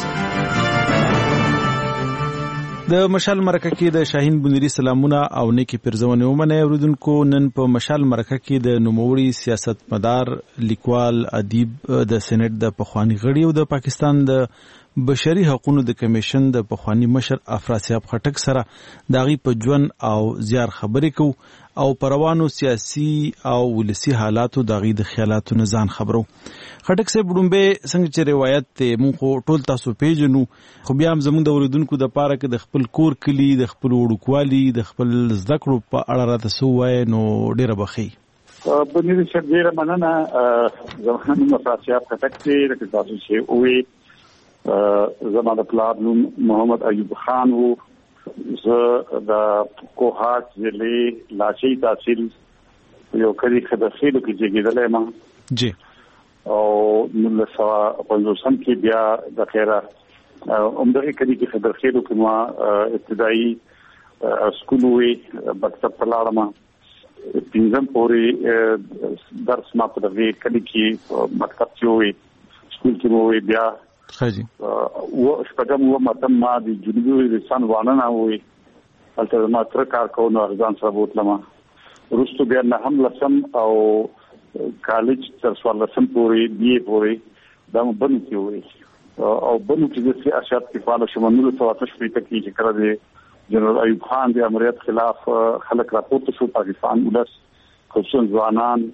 د مشال مرکه کې د شاهین بنيري سلامونه او نیکی پرزونه ومنه اوریدونکو. نن په مشال مرکه کې د نوموړي سیاستمدار، لیکوال، ادیب، د سېنات د پخوانی غړي او د پاکستان د بشري حقوقو د کمیشن د پخوانی مشر افراسیاب خټک سره داغي په ژوند او زیار خبرې کو او پروانو سیاسي او ولسی حالاتو داغي د خیالاتو نزان خبرو. خټک سے بډومبه څنګه چې روایت ته مونږ ټول تاسو پیژنو، خو بیا هم زموږ د اوریدونکو د پاره کې د خپل کور کلی، د خپل وړوکوالي، د خپل زده کړو په اړه راته سو وای نو ډیره بخي. بنيري شپ ډیره مننه. زمانه افراسیاب خټک چې تاسو چې وې زمانه پلار نوم محمد ایوب خان وو. زه د کوهات ضلع لاشي تحصیل یو کلی خدخیلو کې زیږیدلې ما جی او 1950 کې بیا د خیره عمدغه کلی کې خدخیلو کې ما ابتدایي سکول وی مکتب په لاړه ما 15 پورې درس ما په دغه کلی کې مکتب کې وی سکول کې وی بیا خاجي و شپږم و متن ما د جنوبي وزیرستان وانه وي البته ما تر کار کوو نو ارزان سره بوتلم. وروسته بیا نه هم لسم او کالج تر څوارلسم پورې بي پورې دا بنو کې وي او بنو کې د سیاست په اړه شمنلو تواتش په تکي چې کړه د جنرال ایوب خان د امریت خلاف خلک راپورته شو. پاکستان ولس خصوصا ځوانان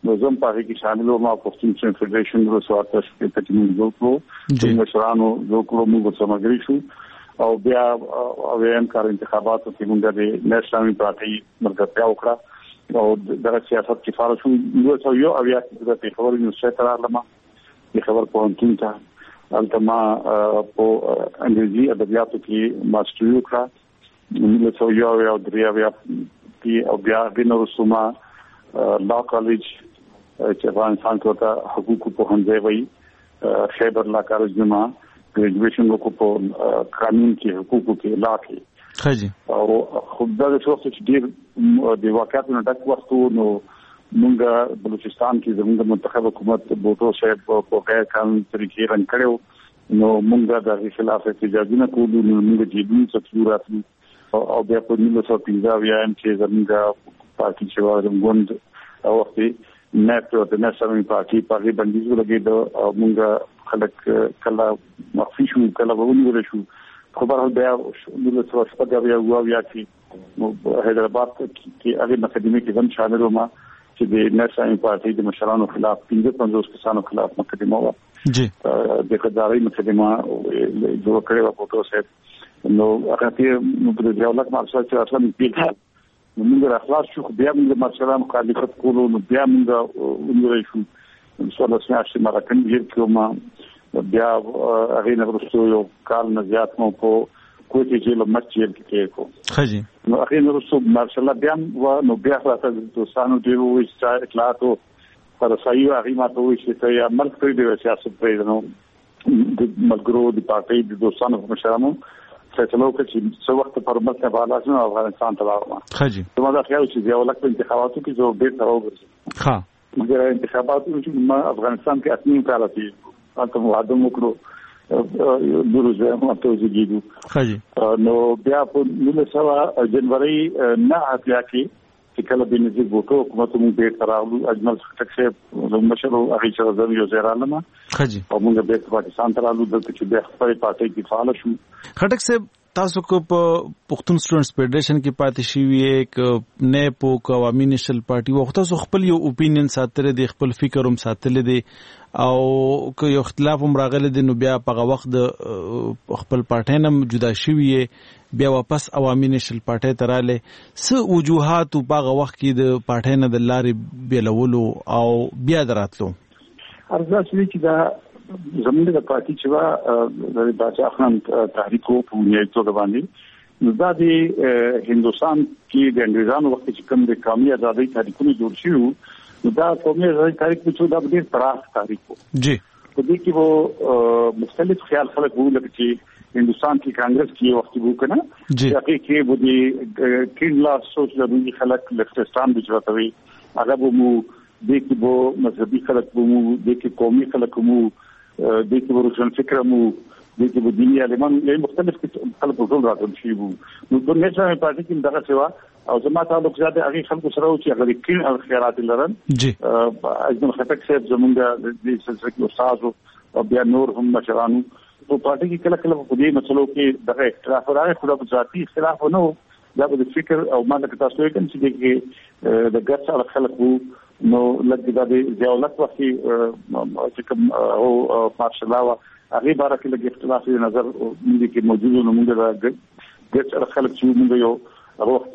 نو زم په کې شامل ما پښتون فدریشن د سواتش په تکمیل وکړو د مشرانو وکړو موږ سمګری شو او بیا اویم کار انتخاباتو کې موږ د نېشنل پارټي مرګ وکړه او د سیاست کې فعال شو نو یو اویا د خبرو یونیورسيټي راغلم د خبر پوهنتون ته التما په انګریزي ادبیاتو کې ماستری وکړه نو یو دریا او بیا د نورسوما لا کالج چې افغانستان کې ته حقوق په هندې وای خیبر لا کالج ما ګریجویشن وکړو په قانون کې حقوق کې لا کې خاجي او خدای دې شوخ چې ډیر د واقعیتونو ډک وخت نو مونږ بلوچستان کې زموږ منتخب حکومت بوټو صاحب په غیر قانوني طریقې رنګ کړو نو مونږ د خلاف احتجاجونه کوو نو مونږ جدي څه او بیا په 1915 یان چې زموږ پارټي چې وغوند او وخت نت او د نېشنل پارټي په باندې ولګید موږ خلک کله مخفي شو کله ونیول شو خبر بیا د څه بیا یا چې حیدرآباد کې هغه مقدمه کې هم شامل ومه چې د نېشنل پارټي د مشرانو خلاف 55 کسانو خلاف مقدمه و جی د قضاوی مقدمه جوړ کړې و په توګه نو هغه په د دولت مارشال چې اصلا پیل نو موږ راخلاص شو بیا موږ مارشال مخالفت کولو نو بیا موږ ونیول شو ان شاء الله چې مراکن یې کومه بیا هغه نه ورسته یو کال نه زیات مو په کوټه چې له مسجد کې کو خاجي نو هغه نه ورسته مارشال بیا نو بیا راته دوستانو ډیرو وایي اطلاعاتو پر صحیح هغه ماته وایي چې یا ملک پرې د سیاست پرې نو د ملګرو د پارټي د دوستانو مشرانو فیصله وکړه چې څو وخت پر ملک بالا شنو افغانستان ته راغلم خاجي نو دا خیال چې یو لکه انتخاباتو کې زه به تر وګرځم ها مګر انتخاباتو چې ما افغانستان کې اتنی کال کې تاسو وعده وکړو دروځه ماته وځيږي خاجي نو بیا په 19 جنوري نه اتیا کې چې کله د نظیر بوټو حکومت مو به تراولو اجمل خټک صاحب مشر او هغه چې زم یو زیرالمه خاجي او موږ به پاکستان تراولو د چې به خپل پارټي کې فعال شو خټک صاحب تاسو کو په پښتون سټوډنټس فدریشن کې پاتې شوی یک نه په عوامي نېشنل پارټي وخت تاسو خپل یو اپینین ساتره دی خپل فکر هم ساتل دي او که یو اختلاف هم راغلی دی نو بیا په وخت د خپل پارټي نم جدا شوی بیا واپس عوامي نېشنل پارټي تراله څه وجوهات په وخت کې د پارټي نه د لارې بیلولو او بیا دراتلو ارزه چې دا زموږ د پارټي چې وا د باچا خان تحریک په نیټو باندې نو دا د هندستان کې د انګریزانو وخت چې کوم د قومي ازادۍ تحریکونه جوړ شو نو دا قومي ازادۍ تحریک په څو د ډېر پراخ تحریک و جی په دې کې وو مختلف خیال خلک وو لکه چې هندستان کې کانګرس کې وخت وو کنه چې کې وو د کینلا سوچ لرونکي خلک لفتستان بچوي هغه وو د کې وو مذهبي خلک وو د کې قومي خلک وو د کې ورشن فکر مو د کې دیني علمان له مختلف خلکو ټول راټول شي وو نو د نېشنل پارټي کې دغه سوا او زما تعلق زیاته هغه خلکو سره چې هغه کین او خیرات لرن جی اجمل خټک صاحب زمونږ د سلسله کې استاد او بیا نور هم مشرانو په پارټي کې کله کله په دې مسلو کې دغه اختلاف راغی خو د ذاتي اختلاف نه دا د فکر او ماده کې تاسو یې کوم چې د ګټه خلکو نو لږ د ځاولت وختي چې کوم او مارشاله هغه باره کې لږ اختلاف نظر موږ کې موجود نو موږ د ګټ خلک چې موږ یو وخت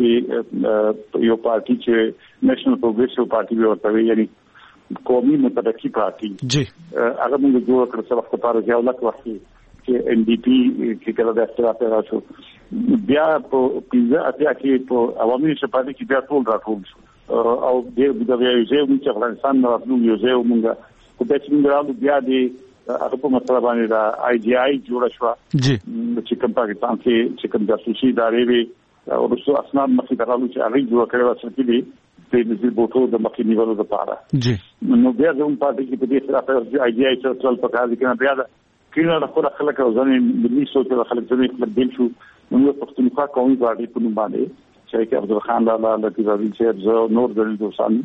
یو پارټي چې نېشنل پروګریسیو پارټي ورته یعنی قومي متحدي پارټي جی هغه موږ جوړ کړ څه وخت لپاره ځاولت وختي چې ان ډي پی کې کله د اختلاف راځو بیا په پیزا اتیا کې په عوامي شپږ کې بیا ټول راټول شو او د یو ځای چې افغانستان راځو یو ځای مونږه په دې چې موږ بیا د هغه په مسله باندې دا آی ډي آی جوړ شو چې کوم پاکستان کې چې کوم جاسوسي ادارې وي او رسو اسناد مخې درالو چې هغه جوړ کړو چې دې د نظیر بوټو د مخې نیولو لپاره جی نو بیا زموږ پارټي کې په دې سره په آی ډي آی چې ټول په کار کې نه بیا دا کینه د خلک او ځنې ملي سوچ خلک ځنې خپل دل شو نو پښتونخوا قومي پارټي په نوم باندې چې عبدالخان لالا لطیف علی چې نور د دوستان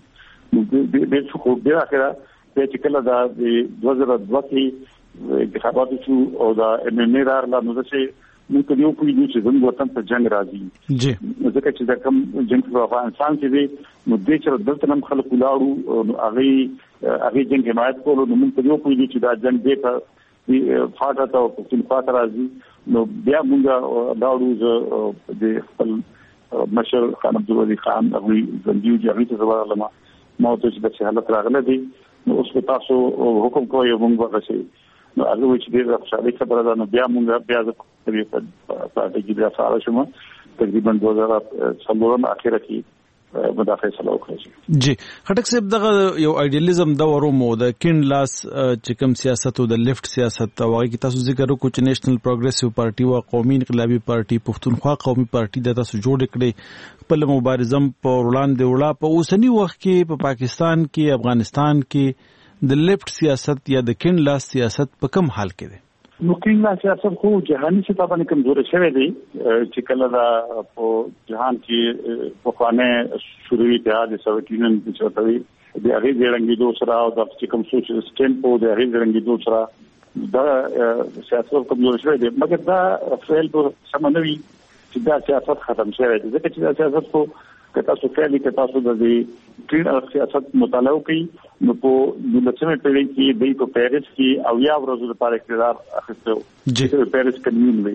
د څو بیا اخره چې کله د 2002 کې انتخابات شو او د ام ام ای راغله نو چې موږ ته یو کوی چې زموږ وطن ته جنگ راځي جی ځکه چې دا کوم جنگ په افغانستان کې دی نو د چې دلته هم خلک ولاړو هغه جنگ حمایت کولو نو موږ ته یو کوی چې دا جنگ دی ته فاټا ته او پښتونخوا ته راځي نو بیا موږ لاړو د خپل مشر خان عبدالولی خان هغه زندیو هغه ته زوال علما ما ته چې د حالت راغله دي نو اوس په تاسو حکم کوی موږ ورغسي نو هغه چې ډېر خوشاله خبره ده نو بیا موږ بیا د پارټي کې بیا فعال شوم تقریبا 2016 اخره کې مداخله وکړه. جی خټک صاحب دغه یو ایډیالیزم دا ورومو د کین لاس چې کوم سیاست او د لیفت سیاست واغې کې تاسو ذکر وکړو چې نېشنل پروګریسیو پارټي او قومي انقلابي پارټي پښتونخوا قومي پارټي د تاسو جوړ کړي خپل مبارزم په وړاندې وړا په اوسنی وخت کې په پاکستان کې افغانستان کې د لیفت سیاست یا د کین لاس سیاست په کوم حال کې دی؟ نو کین لاس سیاست خو جهاني سطح باندې کمزور شوی دی چې کله دا په جهان کې په خوانه شوروي اتحاد سوویت یونین چې وتوي د هغه ځړنګي دوه سره او د چې کوم سوشل سیستم په د هغه ځړنګي دوه سره دا سیاست کمزور شوی دی مګر دا فعل په سمنوي چې دا سیاست ختم شوی دی ځکه چې دا سیاست کو کتا سو فعلی کتا سو د کین سیاست مطالعه کوي نو په دلته پیړۍ کې د په پیرس کې او یا ورځو لپاره اقتدار اخیستو چې پیرس کمیون وي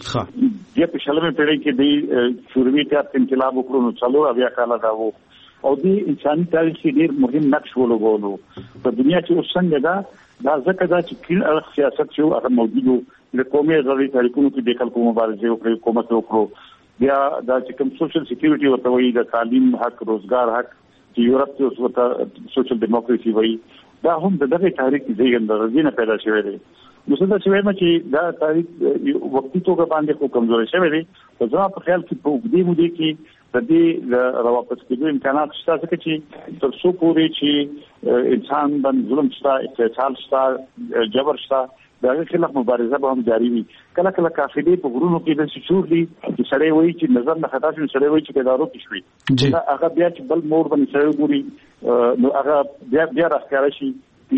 د په شلمه پیړۍ کې د شوروي اتحاد انقلاب وکړو نو څلور بیا کاله دا وو او د انساني تاریخ کې ډېر مهم نقش ولوبولو په دنیا کې اوس څنګه دا ځکه دا چې کین سیاست چې هغه موجودو د قومي ازادۍ تاریخونو کې د خلکو مبارزه وکړي حکومت وکړو بیا دا چې کوم سوشل سکیورټي ورته وایي د تعلیم حق روزګار حق چې یورپ کې اوس ورته سوشل ډیموکراسي وایي دا هم د دغه تاریخ کې زیږنده نه پیدا شوی دی نو څه دا چې دا تاریخ وختي توګه باندې خو کمزوري شوی دی په ځواب په خیال کې په دې مودې کې د دې راواپس کېدو امکانات شته چې تر څو پورې چې انسان باندې ظلم شته استحصال شته جبر شته دا خلاف مبارزه به هم جاری وي کله کله کافي په غرونو کې د شعور دي چې سړی وایي چې نظر نه خطا شي سړی وایي چې کدارو کې شوي دا هغه بیا چې بل مور باندې سړی ګوري نو هغه بیا راځي شي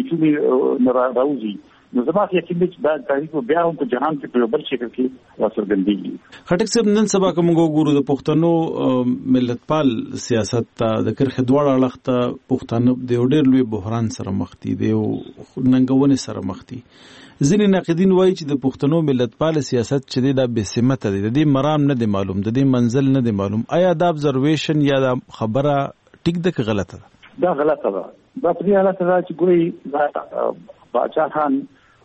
چې نه راوځي نو زما یقین دی چې دا تاریخ بیا هم په جهان کې په بل شکل کې راڅرګندېږي. خټک صاحب نن سبا کوم ګورو د پښتنو ملتپال سیاست د کرخ دوړ اړخته پښتنو د ډېر لوی بحران سره مخ دي د ننګونې سره مخ دي ځینې ناقدین وایي چې د پښتنو ملتپال سیاست چې دا بې سمته دی د دې مرام نه دی معلوم د دې منزل نه دی معلوم آیا دا ابزرویشن یا دا خبره ټیک ده که غلطه ده؟ دا غلطه ده دا په دې حالت ده چې ګوري دا باچا خان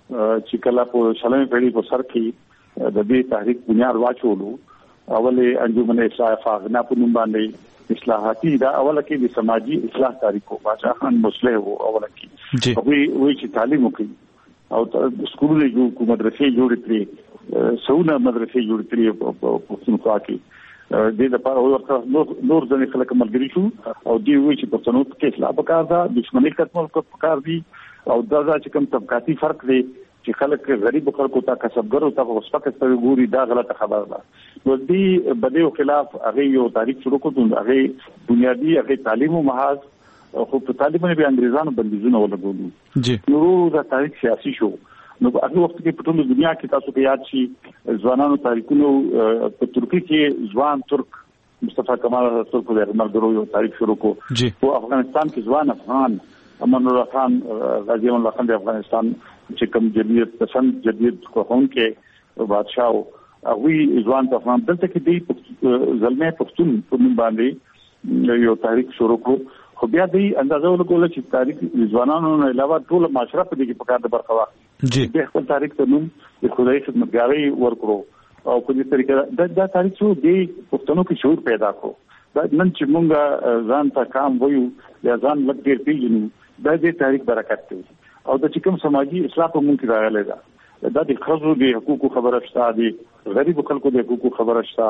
چې کله په شلمه پیړۍ په سر کې د دې تحریک بنیاد واچولو اولې انجمن اصلاح فاغنا په نوم باندې اصلاحاتي دا اوله کې د سماجی اصلاح تاریخو باچا خان مصلح وو اوله کې وی چې تعلیم وکړي او سکولونه جوړ مدرسې جوړې کړې سونه مدرسې جوړې کړې په پښتونخوا کې د لپاره نور ځنې خلک ملګري شو او دی وی چې پښتنو کې اصلاح وکړه دا دښمنۍ ختمول پکار دي او دا چې کوم طبقاتي فرق دی چې خلک غریب خلکو ته کسبګرو ته وسپکه ستوي ګوري دا غلطه خبره ده نو دې بدیو خلاف هغه یو تاریخ شروع کړو هغه بنیادی هغه تعلیم او محاذ خو په تعلیمونه به انګریزانو بندیزونه ولګولو نو دا تاریخ سیاسي شو نو هغه وخت کې په ټول دنیا کې تاسو ته یاد شي ځوانانو تاریخونو په ترکی کې ځوان ترک مصطفی کمال ترک د مرګرو یو تاریخ شروع کو په افغانستان کې ځوان افغان امان الله خان غازی امان الله خان د افغانستان چې کوم جديد پسند جديد قوم کې بادشاہ هغه ځوان افغان دلته کې دی زلمه پښتون په نوم باندې یو تاریخ شروع کو خو بیا دې اندازه ولګول چې تاریخ ځوانانو نه علاوه ټول معاشره په دې کې پکار د برخه واخلي د خپل تاریخ ته نوم د خدای خدمتګاري ورکړو او په دې طریقه دا تاریخ شو د پښتنو کې شعور پیدا کو دا نن چې مونږه ځان ته کام وایو یا ځان لږ ډیر پیژنو دا د تاریخ برکت دی او د چې کوم سماجی اصلاح په مونږ کې راغلی ده دا د خزو د حقوقو خبره شته د غریب خلکو د حقوقو خبره شته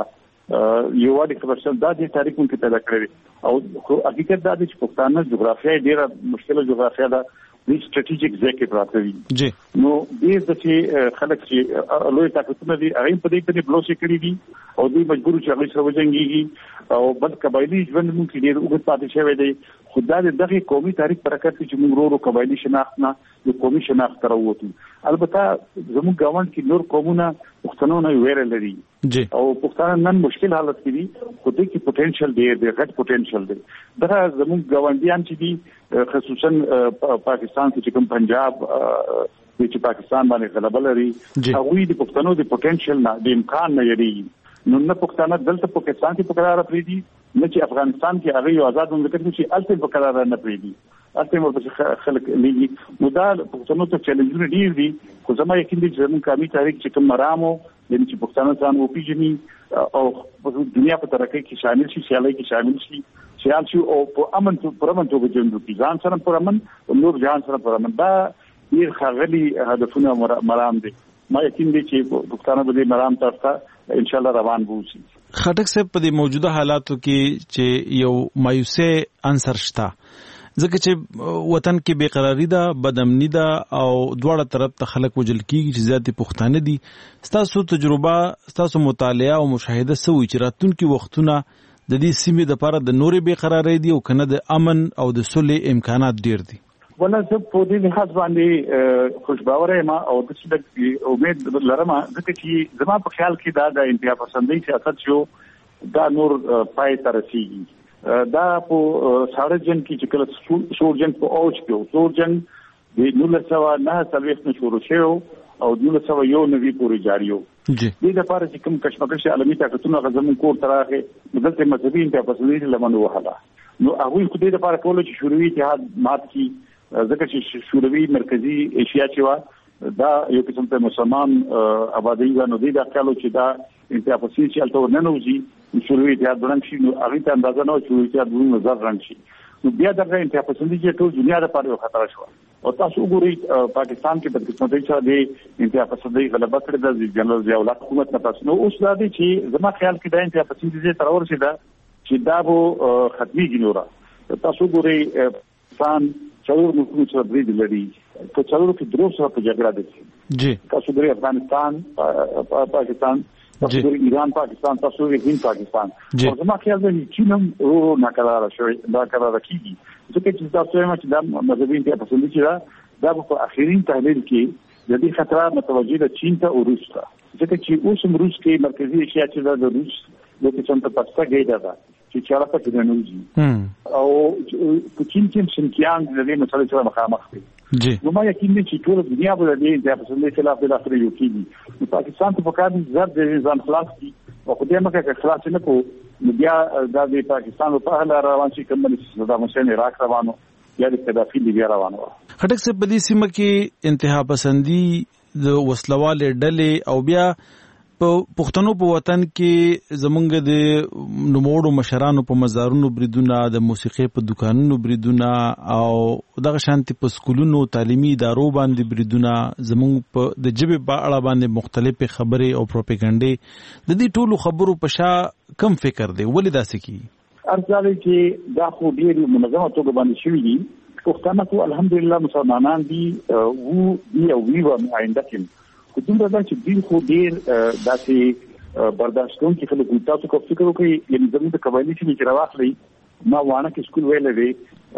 یو واړی خبره شته دا د تاریخ مونږ کې پیدا کړی او حقیقت دا دی چې پښتانه جغرافیه ډیره مشکله جغرافیه ده د سټریټیجیک ځای کې پراته دي نو دې چې خلک چې لوی طاقتونه دي هغه په دې کې بلوسي کړی دي او دوی مجبور چې هغه سره وجنګيږي او بل قبایلی ژوند مونږ کې ډېر وګت پاتې شوی دی خدای دې دغه قومي تاریخ برکت چې موږ ورو قبایلی شناخت نه د قومي شناخت راووتو البته زموږ ګاونډ کې نور قومونه پښتنو نه ویره لري او پښتانه نن مشکل حالت کې دي خو دې کې پوتنشل دی غټ پوتنشل دی دا زموږ ګاونډیان چې دي خصوصا پاکستان کې کوم پنجاب چې پاکستان باندې غلبه لري هغه د پښتنو د پوتنشل نه د امکان نه لري نو نه پښتانه دلته پاکستان کې په قرار پریدي نه چې افغانستان کې هغه یو آزاد مملکت چې الته په قرار نه پریدي الته مو خلک لګي نو دا پښتنو ته چیلنجونه ډیر دي خو زما یقین دي چې زموږ قومي تاریخ چې کوم مرامو د چې پښتانه ځان وپیژني او په دنیا په ترقۍ کې شامل شي سیالي کې شامل شي سیال شي او په امن توګه ژوند وکړي ځان سره پر امن او نور ځان سره پر امن دا ډیر ښاغلي هدفونه مرام دي ما یقین دي چې پښتانه به دې مرام ترته ان شاء الله روان ووسی خټک صاحب په دې موجوده حالاتو کې چې یو مایوسه عنصر شته ځکه چې وطن کې بیقراری ده بدامنی ده او دواړه طرف ته خلک وجل کیږي چې زیاتې پښتانه دي ستاسو تجربه ستاسو مطالعه او مشاهده سوي چې راتلونکي وختونه د دې سیمې لپاره د نورې بیقراری دي او کنه د امن او د صلح امکانات ډیر دي ولا زه په دې لحاظ باندې خوشباور یم او د څه امید لرم ځکه چې زما په خیال کې دا د انتها پسندۍ سیاست شو دا نور پای ته رسیږي دا په ساړه جنگ کې چې کله سور جنگ په اوج کې سور جنگ د 1949 نه شروع شو او 1991 پورې جاری و دې لپاره چې کوم کشمکش عالمي طاقتونه غزمون کور تراغه دلته مذهبي انتها پسندۍ لمنو وهله نو هغه خو دې لپاره کول چې شوروي اتحاد مات کی ځکه چې شوروي مرکزی ایشیا چې دا یو قسم ته مسلمان آبادی غنو دي دا کالو چې دا انتها پسندۍ چې الته نه نوځي شوروي اتحاد رنګ شي نو هغه ته اندازه نه شوروي اتحاد د نظر رنګ شي نو بیا دغه انتها پسندۍ چې ټول دنیا لپاره یو خطر شو او تاسو وګورئ پاکستان کې د قسمتۍ چې د انتها پسندۍ غلبه کړې ده د جنرال ضیاء الله حکومت نه تاسو نو اوس دا دي چې زما خیال کې د انتها پسندۍ تر ورسېده چې دا به ختمي ګنوره تاسو وګورئ پاکستان څلور ملکونو سره برید لري په څلورو کې درو سره په جګړه دي جی تاسو وګورئ افغانستان پاکستان تاسو وګورئ ایران پاکستان تاسو وګورئ هند پاکستان او زما خیال دی چې چین هم ناکراره شوی دا کاراره کیږي ځکه چې تاسو یې چې دا مذهبي انتها پسندۍ چې دا په اخرین تحلیل کې د دې خطر متوجه ده چین ته او روس ته ځکه چې اوس هم روس کې مرکزی ایشیا چې د روس د قسم ته پسته ګیډه ده چې چاره په کې نه نوځي او په چین کې شینکیانګ د دې مسلې سره مخامخ دي نو ما یقین دي چې ټول دنیا به د دې انتها پسندۍ خلاف د اخر یو کیږي نو پاکستان ته په کار دي زړه د ځان خلاص دي او خو دې مکه خلاص نه کو نو بیا د پاکستان په اړه روان شي کوم چې صدام حسین عراق روانو یا د قذافي لیبیا روانو خټک صاحب په دې سیمه کې انتها پسندۍ د وسلوال ډلې او بیا په پښتنو په وطن کې زمونږ د نوموړو مشرانو په مزارونو بریدونه د موسیقي په دکانونو بریدونه او دغه شانتي په سکولونو تعلیمي ادارو باندې بریدونه زمونږ په د جبه په اړه باندې مختلفې خبرې او پروپاګاندا د دې ټولو خبرو په شا کم فکر دی ولې داسې کی ارزاله چې دا خو ډیر منظمه توګه باندې شوی دي پښتانه ته الحمدلله مسلمانان دي وو دی او وی و آینده کې خو دومره دا چې دوی خو ډېر داسې برداشت کوونکي خلک وي تاسو که فکر وکړئ یعنې زموږ د قبایلي سیمې چې راواخلئ ما واڼه کې سکول ویلی دی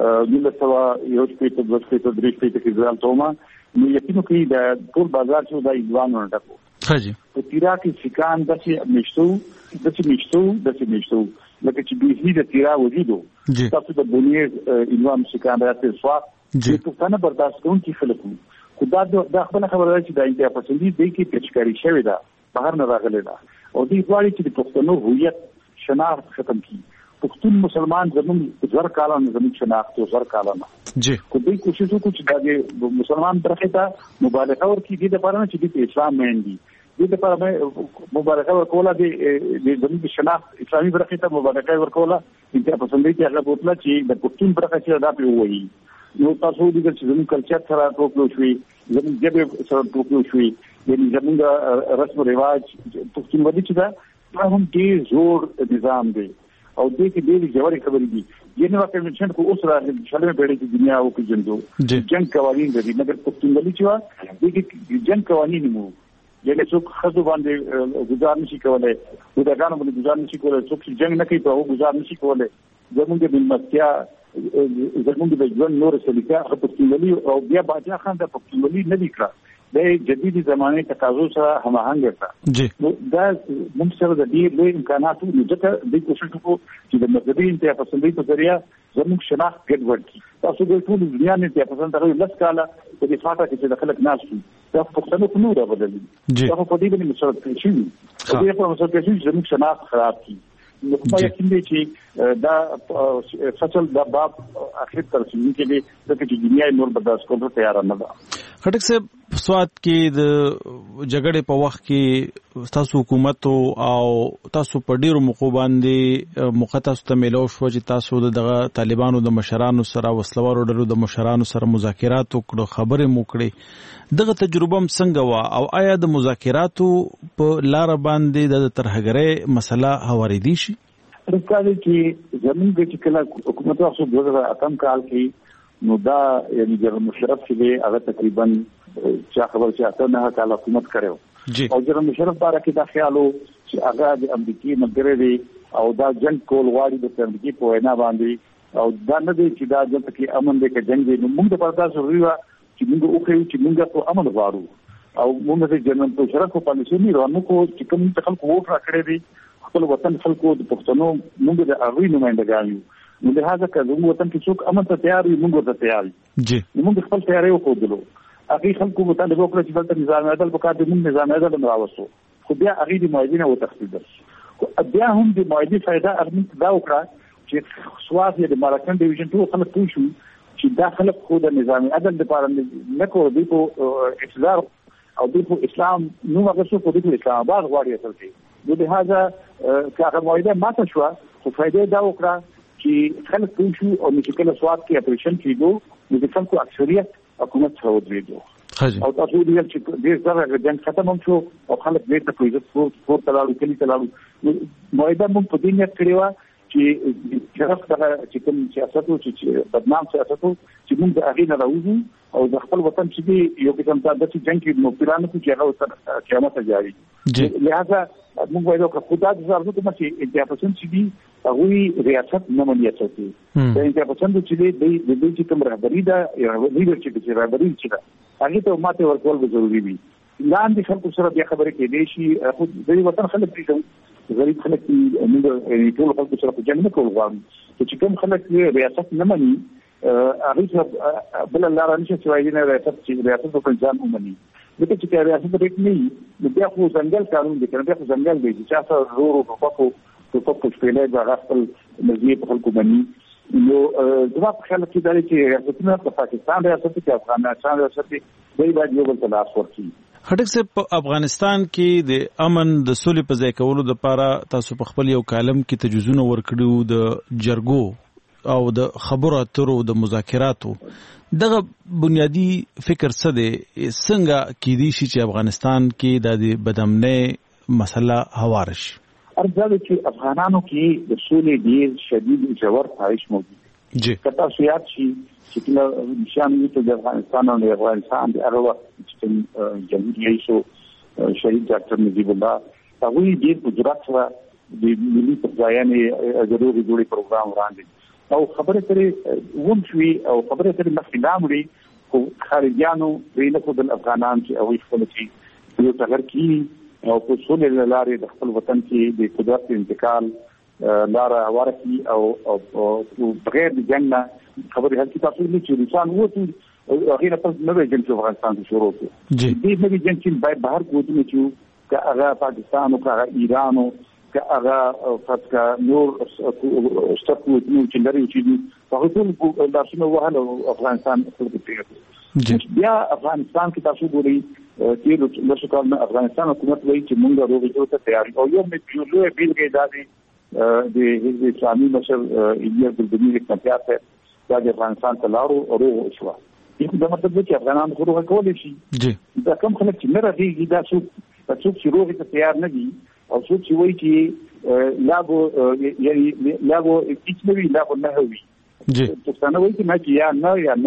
1901 دوه شپېته درې شپېته کې زه هلته وم نو یقین وکړئ د ټول بازار چې دا هندوانو نه ډک و په تیرا کې سیکان داسې میشته لکه چې بیخي د تیرا وجود و تاسو د بونیر هندوانو سیکان راځي سوا د پښتانه برداشت کوونکي خلک وو خو دا خپل خبره ده چې د انتها پسندۍ دې کې پیچکاري شوې ده بهر نه راغلې ده او دې غواړي چې د پښتنو هویت شناخت ختم کړي پښتون مسلمان زموږ زر کالانه زموږ شناخت او زر کالانه جی خو دې کوشش وکړو چې د مسلمان برخه ته مبالغه ورکړي دې لپاره چې د اسلام مېندي دې لپاره مبالغه ورکوله د زموږ شناخت اسلامي برخه ته مبالغه ورکوله انتها پسندۍ ته هغه بوتله چې د پښتون برخه چې دا په وایي نو تاسو دې چې زموږ کلچر سره ټوکلو شوي زموږ ژبه سره ټوکلو شوي یعنې زموږ رسم و رواج پښتونولي چې دا هم ډېر زوړ نظام دی او دې کې ډېرې ژورې خبرې دي جنیوا کنونشن خو اوس راغلی شلمې پېړۍ کې دنیا وپېژندو جنګ قوانین لري مګر پښتونولي چې وه دې کې جنګ قوانین مو یعنې څوک ښځو باندې ګزار نشي کولی بوډاګانو باندې ګزار نشي کولی څوک چې جنګ نه کوي په هغو ګزار نشي کولی زموږ د مېلمستیا زموږ د ژوند نور سلیقه هغه پښتونولي او بیا باچا خان د پښتونولي نه دی کړه د جديدي زمانه تقاضو سره هماهنګ کړه جی نو دا موږ سره د دې لوی امکاناتو نو ځکه د کوشش وکړو چې د مذهبي انتها پسندۍ په ذریعہ زموږ شناخت ګډوډ کړي تاسو د ټول دنیا نه انتها پسند هغه لس کاله په دې فاټه کې چې خلک ناس دي دا پښتنو په نور بدلې دا په دې باندې مسله کوي چې په مسله کې زموږ شناخت خراب کړي نو په یقین دی چې دا فصل د باب اخر تر څو کې د دنیا نور برداشت کولو تیار نه ده. خټک صاحب سواد کې د جګړې په وخت کې تاسو حکومت او تاسو په ډیرو موقع باندې مقتاس ته ملو شو چې تاسو د طالبانو د مشرانو سره وسلوارو ډلو د مشرانو سره مذاکرات وکړو خبرې مو کړې دغه تجربه هم څنګه وا او آیا د مذاکراتو په لار باندې د ترهګرۍ مسله هوارېدي شي؟ راځي چې زمونږ چې کله حکومت واخو 2008 کال کې نو دا یعنی جنرال مشرف چې هغه تقریبا چې خبر چې اته نه کال حکومت کړو او جنرال مشرف باره کې دا خیالو چې هغه د امریکای ملګری دی او دا جنگ کول غواړي د امریکای په وینا باندې او دا نه دی چې دا جنگ کې امن دی کې جنگ دی نو موږ د پرداس ضروري و چې موږ وکړو چې موږ په امن غواړو او موږ د جنرال مشرف په پالیسي نه روانو کو چې کوم خلکو ووټ راکړي دي خپل وطن خلکو د پښتنو موږ د اغوی نمائندګان یو نو د هغه کله موږ وطن کې څوک امن ته تیار یو موږ ته تیار جی موږ خپل تیاری وکړو هغه خلکو مطالبه وکړه چې بلته نظام عدل په کار د موږ نظام عدل راوستو خو بیا هغه د معاهدینه و تخصیص خو بیا هم د معاهدې فائدہ ارمن دا وکړه چې سواد د مارکن ډیویژن ټول خلک پوه شو چې دا خلک خو د نظام عدل لپاره نه کوي دی په اقتدار او د اسلام نو هغه څه په دې اسلام آباد غواړي اصل نو د هغه کاغه معاهده ماته شو خو فائدې دا وکړه چې خلک پوه شو او چې کله سواد کې اپریشن کیږي د خلکو اکثریت حکومت څخه ودرېدو او تاسو دې چې ډېر ځله جنگ ختم هم شو او خلک دې ته فایده فور تلاړو کلی تلاړو معاهده موږ په دې نیت کړی و چې شرف دغه چې کوم سیاست او چې بدنام سیاست چې موږ د هغې نه راوځو او د خپل وطن چې یو قسم ته د جنگ کې مبتلانو چې هغه قیامت جاری لہذا موږ وایو چې خدا دې زارو ته چې انتها پسند چې دی هغه ریاست نه مني اچوي دا انتها پسند چې دی د دې چې کوم رهبری دا یا لیډرشپ چې رهبری چې دا هغه ته ماته ورکول ضروری دي لاندې خلکو سره بیا خبرې کېدې شي خو د وطن خلک دي غریب خلک موږ ټول خلکو سره په جنګ نه کول غواړو چې کوم خلک ریاست نه مني هغه بل لاره نشي چې نه ریاست په ځان ومني دغه چې ریاست دې نه بیا خو ځنګل قانون دي کنه بیا خو ځنګل دی چې تاسو ورو په شپېلې د خپل مزي په خلکو باندې نو دا په خیال کې دا چې ریاستونه په پاکستان ریاست کې افغانستان ریاست کې دوی باید یو بل ته لاس ورکړي. خټک صاحب په افغانستان کې د امن د سولې په ځای کولو لپاره تاسو په خپل یو کالم کې تجویزونه ورکړیو د جرګو او د خبرو اترو د مذاکراتو دغه بنیادی فکر څه دی څنګه کېدی شي چې افغانستان کې د بدامنۍ مسله هوار شي؟ ارزاده چې افغانانو کې د سولې ډیر شدید جوړ خواهش موجود دی جی کته سیاست شي چې کله نشان یې د افغانستان او د افغانستان د هغه وخت چې جمهوریت رئیس شهید ډاکټر نجیب الله هغه ډیر قدرت سره د ملي پرځایانه ضروري جوړي پروګرام وړاندې او خبره ترې ووم شوي او خبره ترې مخکې نامړي خو خارجيانو ویل خو د افغانان چې او خپل چې یو تغیر کی او په سولې لارې د خپل وطن کې د قدرت انتقال لاره ورکی او بغیر د جنگ نه خبرې هل کې تاسو چې انسان وته هغه نه پس نوې جنگ په افغانستان کې شروع کړ دې نوې جنگ چې باید بهر کوټه چې هغه پاکستان او هغه ایران او هغه فتکا نور استقو چې لري چې هغه ټول لاسونه وهله افغانستان په کې بیا افغانستان کې تاسو ګورئ چې لږ کال نه افغانستان حکومت وایي چې موږ روغې ته تیار او یو مې یو بیلګه دادي د حزب اسلامي مشر ایلیا ګلبني اقتدار ته د افغانستان ته لارو روغ شو دا مطلب چې افغانان خو روغ کولای شي دا کوم خلک چې نه راځي دا څوک چې روغې ته تیار نه دي او څوک چې وایي چې لاغو هیڅ نه وي لاغو نه وي پښتانه وایي چې نه یا نه یا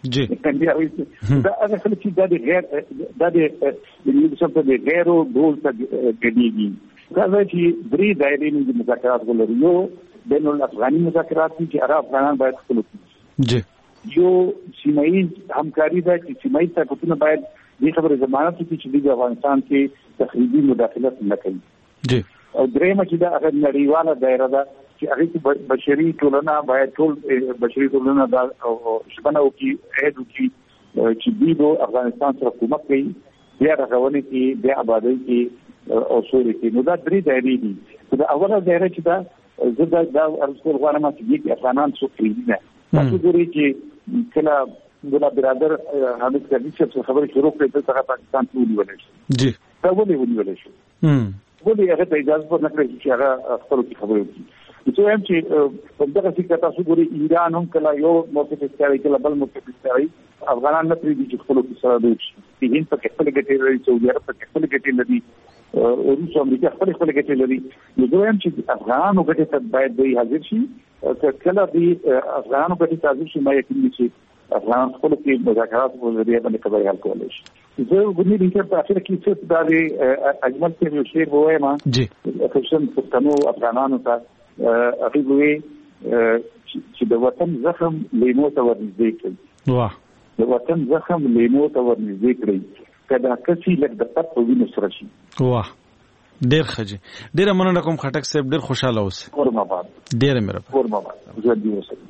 نه دا هغه خلک چې د غیر د څه د غیرو ډول ته ګډيږي دا چې درې دایرې د مذاکرات ولري یو بین الافغاني مذاکرات چې عرب افغانان باید خپل یو سیمایي همکاري ده چې سیمایي طاقتونه باید دې خبره ضمانت کوي چې د افغانستان کې تخریبي مداخلت نه کوي. جی او درېمه چې دا هغه نړیواله دایره ده چې هغه کې بشري ټولنه باید ټول بشري ټولنه دا شبنه وکړي عید وکړي چې دوی افغانستان سره حکومت کوي بیا راغونې کې بیا آبادی کې او سوري کې. نو دا درې دایرې دي. دا اوله دایره چې دا زه دا ارسل غواړم چې دې افغانان څو کړي نه تاسو ګورئ چې کله د برادر حامد کرزي څخه خبرې شروع کړې چې پاکستان ته ونیول شي. جی دا ونیول شي. ولې هغه ته اجازه ورنکړي چې هغه خپل خبرې وکړي. زه هم چې په دغه څه کې تاسو ګورئ ایران هم کله یو موقف استعاری کله بل موقف استعاری افغانان نه پریږدي چې خپل سره دوی هند په خپل ګټې لري سعودي عرب په خپل ګټې لري روس امریکا خپل ګټې لري. زه هم چې افغانانو ګټې ته باید دوی حاضر شي کله دوی افغانانو ګټې ته حاضر شي ما یقین چې افغان خپل کې مذاکرات په ذریعہ باندې خبرې حل کولای شي. زه غوښتنه لرم چې په اخر کې څه د اجمل کې یو شعر وایم جی خصوصا پښتنو افغانانو ته هغه وی چې د وطن زخم لیمو ته ورنږدې کړي. واه د وطن زخم لیمو ته ورنږدې کړي کدا کسي لږ د پټ په وینو سره شي. واه ډېر ښه ډېر مننه کوم خټک صاحب ډېر خوشاله اوسئ. قربان ډېر مهربان قربان ژوند دې وسه.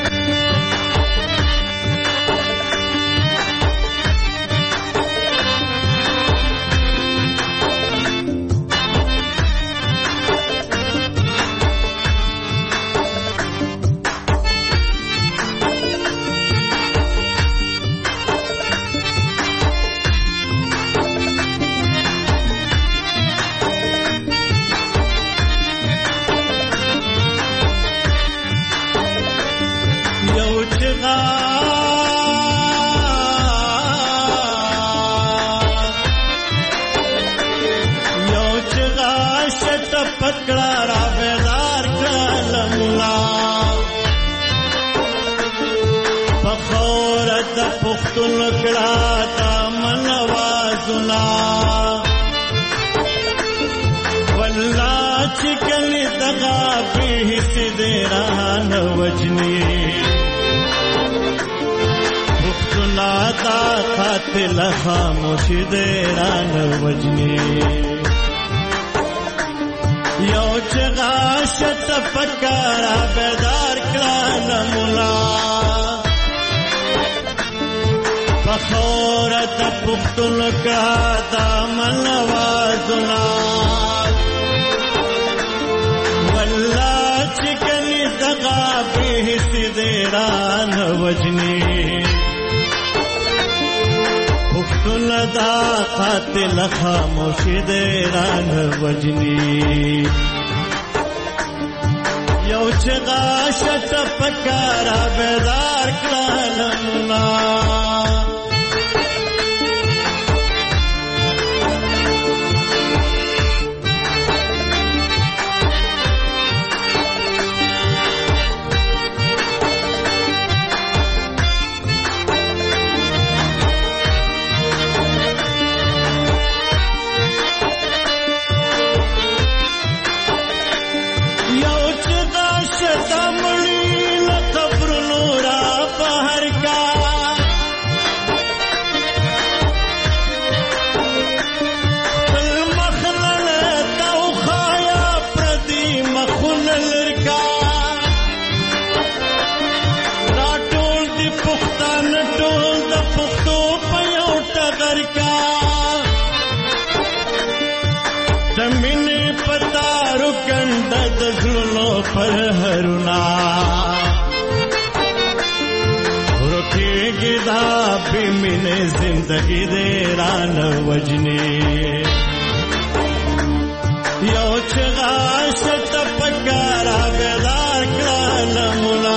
خاموشی دیران وجنی یو چغا شت فکر بیدار کلان مولا فخورت پختن کا دامن وازنا واللہ چکنی دغا بیس دیران وجنی دا قاتل خاموشی دیران وجنی یو چغا شت پکارا بیدار کلالمنا پر ہرنا رکھے گدا بھی میں زندگی دیران وجنی یو چغا شت پکارا بیدار کلان ملا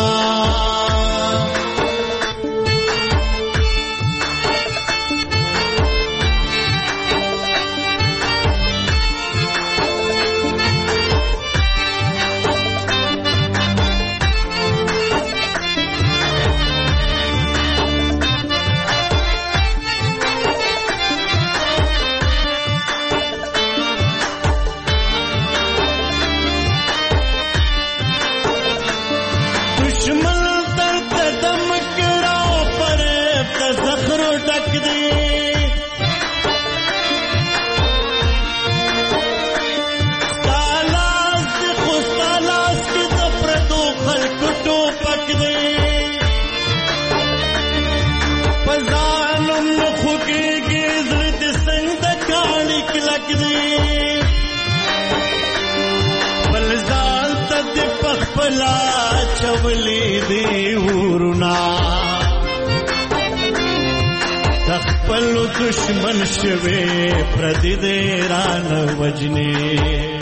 پخپلا چولی دی ورنا تخپل دشمن شوی پردی دی ران وجنی